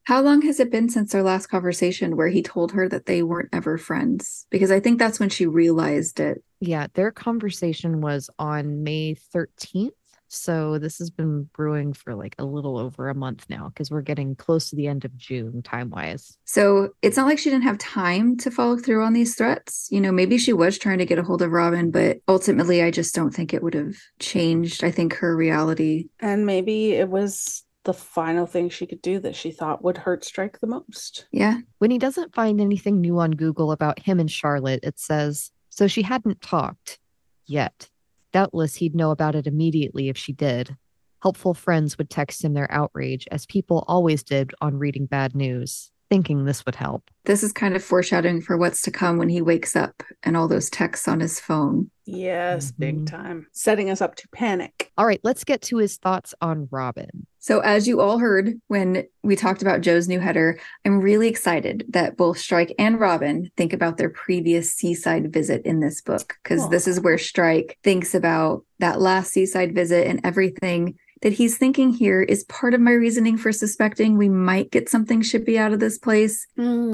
How long has it been since their last conversation where he told her that they weren't ever friends? Because I think that's when she realized it. Yeah, their conversation was on May thirteenth. So this has been brewing for like a little over a month now because we're getting close to the end of June time wise. So it's not like she didn't have time to follow through on these threats. You know, maybe she was trying to get a hold of Robin, but ultimately I just don't think it would have changed, I think, her reality. And maybe it was the final thing she could do that she thought would hurt Strike the most. Yeah. When he doesn't find anything new on Google about him and Charlotte, it says, so she hadn't talked yet. Doubtless he'd know about it immediately if she did. Helpful friends would text him their outrage, as people always did on reading bad news, thinking this would help. This is kind of foreshadowing for what's to come when he wakes up and all those texts on his phone. Yes, Mhm. big time. Setting us up to panic. All right, let's get to his thoughts on Robin. So as you all heard when we talked about Joe's new header, I'm really excited that both Strike and Robin think about their previous seaside visit in this book, because this is where Strike thinks about that last seaside visit, and everything that he's thinking here is part of my reasoning for suspecting we might get something shippy out of this place.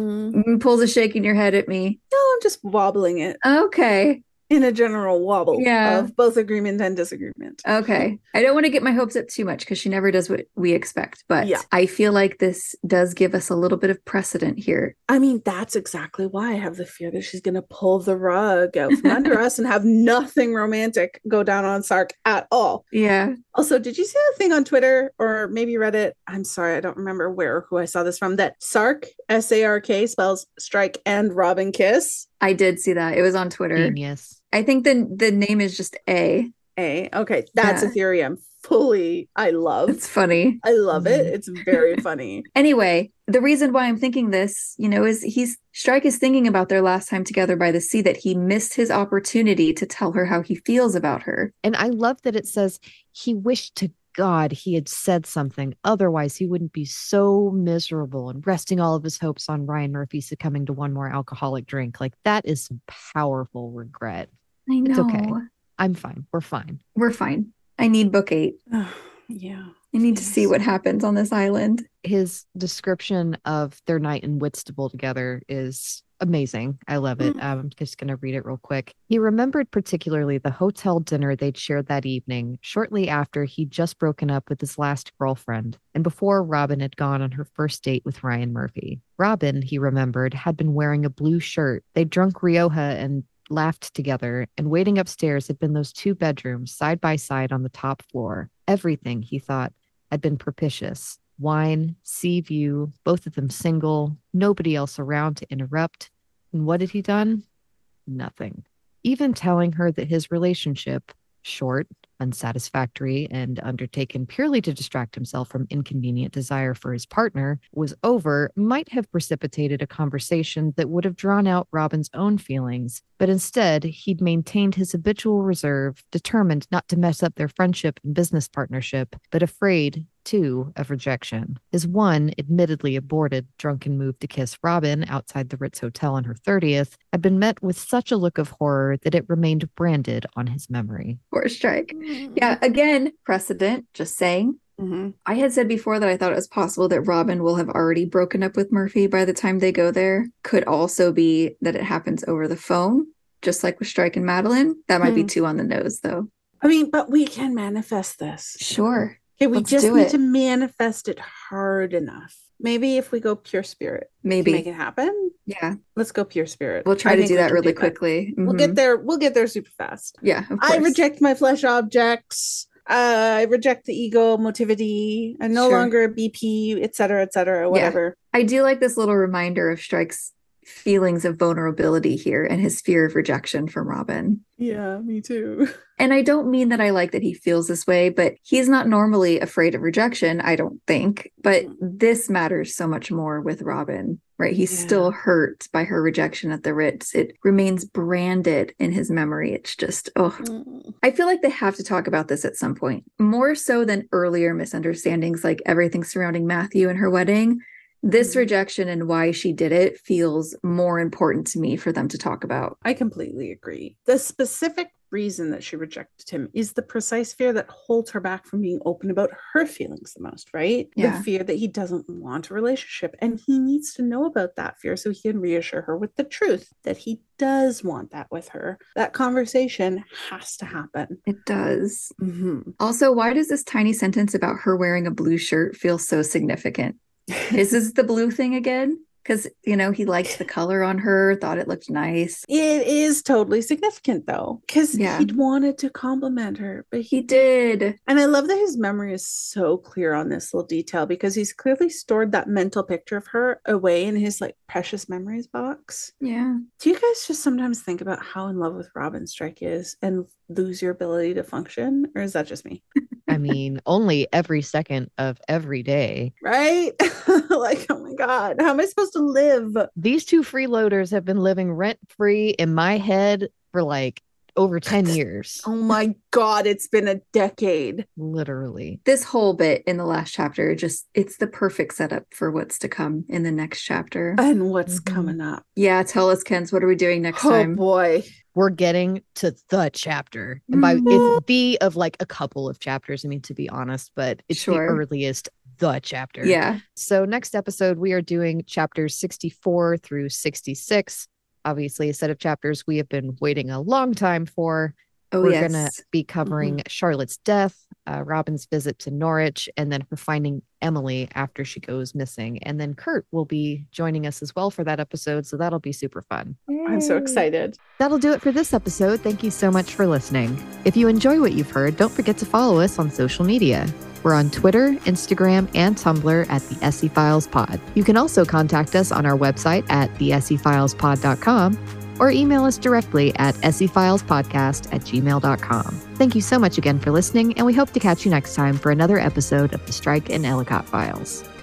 Mm. Pulls a shake in your head at me. No, I'm just wobbling it. Okay. In a general wobble Yeah. of both agreement and disagreement. Okay. I don't want to get my hopes up too much because she never does what we expect, but Yeah. I feel like this does give us a little bit of precedent here. I mean, that's exactly why I have the fear that she's going to pull the rug out from under us and have nothing romantic go down on Sark at all. Yeah. Also, did you see the thing on Twitter or maybe Reddit? I'm sorry, I don't remember where or who I saw this from. That Sark, S A R K, spells Strike and Robin kiss. I did see that. It was on Twitter. Genius. I think the the name is just A. A. Okay, that's Yeah. a theory I'm fully, I love. It's funny. I love it. It's very funny. Anyway, the reason why I'm thinking this, you know, is he's Strike is thinking about their last time together by the sea, that he missed his opportunity to tell her how he feels about her. And I love that it says he wished to God he had said something. Otherwise, he wouldn't be so miserable and resting all of his hopes on Ryan Murphy succumbing to one more alcoholic drink. Like, that is some powerful regret. I know. It's okay. I'm fine. We're fine. We're fine. I need book eight. Yeah. I need to Yes. see what happens on this island. His description of their night in Whitstable together is amazing. I love it. Mm. Um, I'm just going to read it real quick. He remembered particularly the hotel dinner they'd shared that evening, shortly after he'd just broken up with his last girlfriend, and before Robin had gone on her first date with Ryan Murphy. Robin, he remembered, had been wearing a blue shirt. They'd drunk Rioja and laughed together, and waiting upstairs had been those two bedrooms side by side on the top floor. Everything, he thought, had been propitious. Wine, sea view, both of them single, nobody else around to interrupt. And what had he done? Nothing. Even telling her that his relationship, short, unsatisfactory, and undertaken purely to distract himself from inconvenient desire for his partner, was over, might have precipitated a conversation that would have drawn out Robin's own feelings. But instead, he'd maintained his habitual reserve, determined not to mess up their friendship and business partnership, but afraid, too, of rejection. His one, admittedly aborted, drunken move to kiss Robin outside the Ritz Hotel on her thirtieth had been met with such a look of horror that it remained branded on his memory. Poor Strike. Yeah, again, precedent, just saying. Mm-hmm. I had said before that I thought it was possible that Robin will have already broken up with Murphy by the time they go there. Could also be that it happens over the phone, just like with Strike and Madeline. That might Hmm. be too on the nose, though. I mean, but we can manifest this. Sure. Okay, we Let's just do need it. to manifest it hard enough. Maybe if we go pure spirit, we can Maybe. make it happen. Yeah. Let's go pure spirit. We'll try I to think do we that can really do quickly. We'll Mhm. get there. We'll get there super fast. Yeah, of I course. reject my flesh objects. Uh, I reject the ego motivity. I'm no Sure. longer a B P, et cetera, et cetera, whatever. I do like this little reminder of Strike's feelings of vulnerability here and his fear of rejection from Robin. Yeah, me too. And I don't mean that I like that he feels this way, but he's not normally afraid of rejection, I don't think. But this matters so much more with Robin, right? He's Yeah. still hurt by her rejection at the Ritz. It remains branded in his memory. It's just, oh. Mm. I feel like they have to talk about this at some point, more so than earlier misunderstandings like everything surrounding Matthew and her wedding. This Mhm. rejection and why she did it feels more important to me for them to talk about. I completely agree. The specific reason that she rejected him is the precise fear that holds her back from being open about her feelings the most, right? Yeah. The fear that he doesn't want a relationship. And he needs to know about that fear so he can reassure her with the truth that he does want that with her. That conversation has to happen. It does. Mm-hmm. Also, why does this tiny sentence about her wearing a blue shirt feel so significant? Is this the blue thing again? Because, you know, he liked the color on her, thought it looked nice. It is totally significant, though, because Yeah. he'd wanted to compliment her, but he He did. And I love that his memory is so clear on this little detail because he's clearly stored that mental picture of her away in his like precious memories box. Yeah. Do you guys just sometimes think about how in love with Robin Strike is and lose your ability to function? Or is that just me? I mean, only every second of every day. Right? Like, oh my God, how am I supposed to live? These two freeloaders have been living rent free in my head for like over ten years. Oh my God, it's been a decade. Literally. This whole bit in the last chapter, just it's the perfect setup for what's to come in the next chapter. And what's Mhm. coming up? Yeah, tell us, Kens, what are we doing next Oh time? boy. We're getting to the chapter. And by it's the of like a couple of chapters, I mean, to be honest, but it's Sure. the earliest the chapter. Yeah. So next episode, we are doing chapters sixty-four through sixty-six. Obviously, a set of chapters we have been waiting a long time for. Oh, We're yes. going to be covering Charlotte's death, uh, Robin's visit to Norwich, and then her finding Emily after she goes missing. And then Kurt will be joining us as well for that episode. So that'll be super fun. I'm so excited. That'll do it for this episode. Thank you so much for listening. If you enjoy what you've heard, don't forget to follow us on social media. We're on Twitter, Instagram, and Tumblr at the S E Files Pod. You can also contact us on our website at the S E Files Pod dot com or email us directly at sefilespodcast at gmail dot com. Thank you so much again for listening, and we hope to catch you next time for another episode of the Strike and Ellicott Files.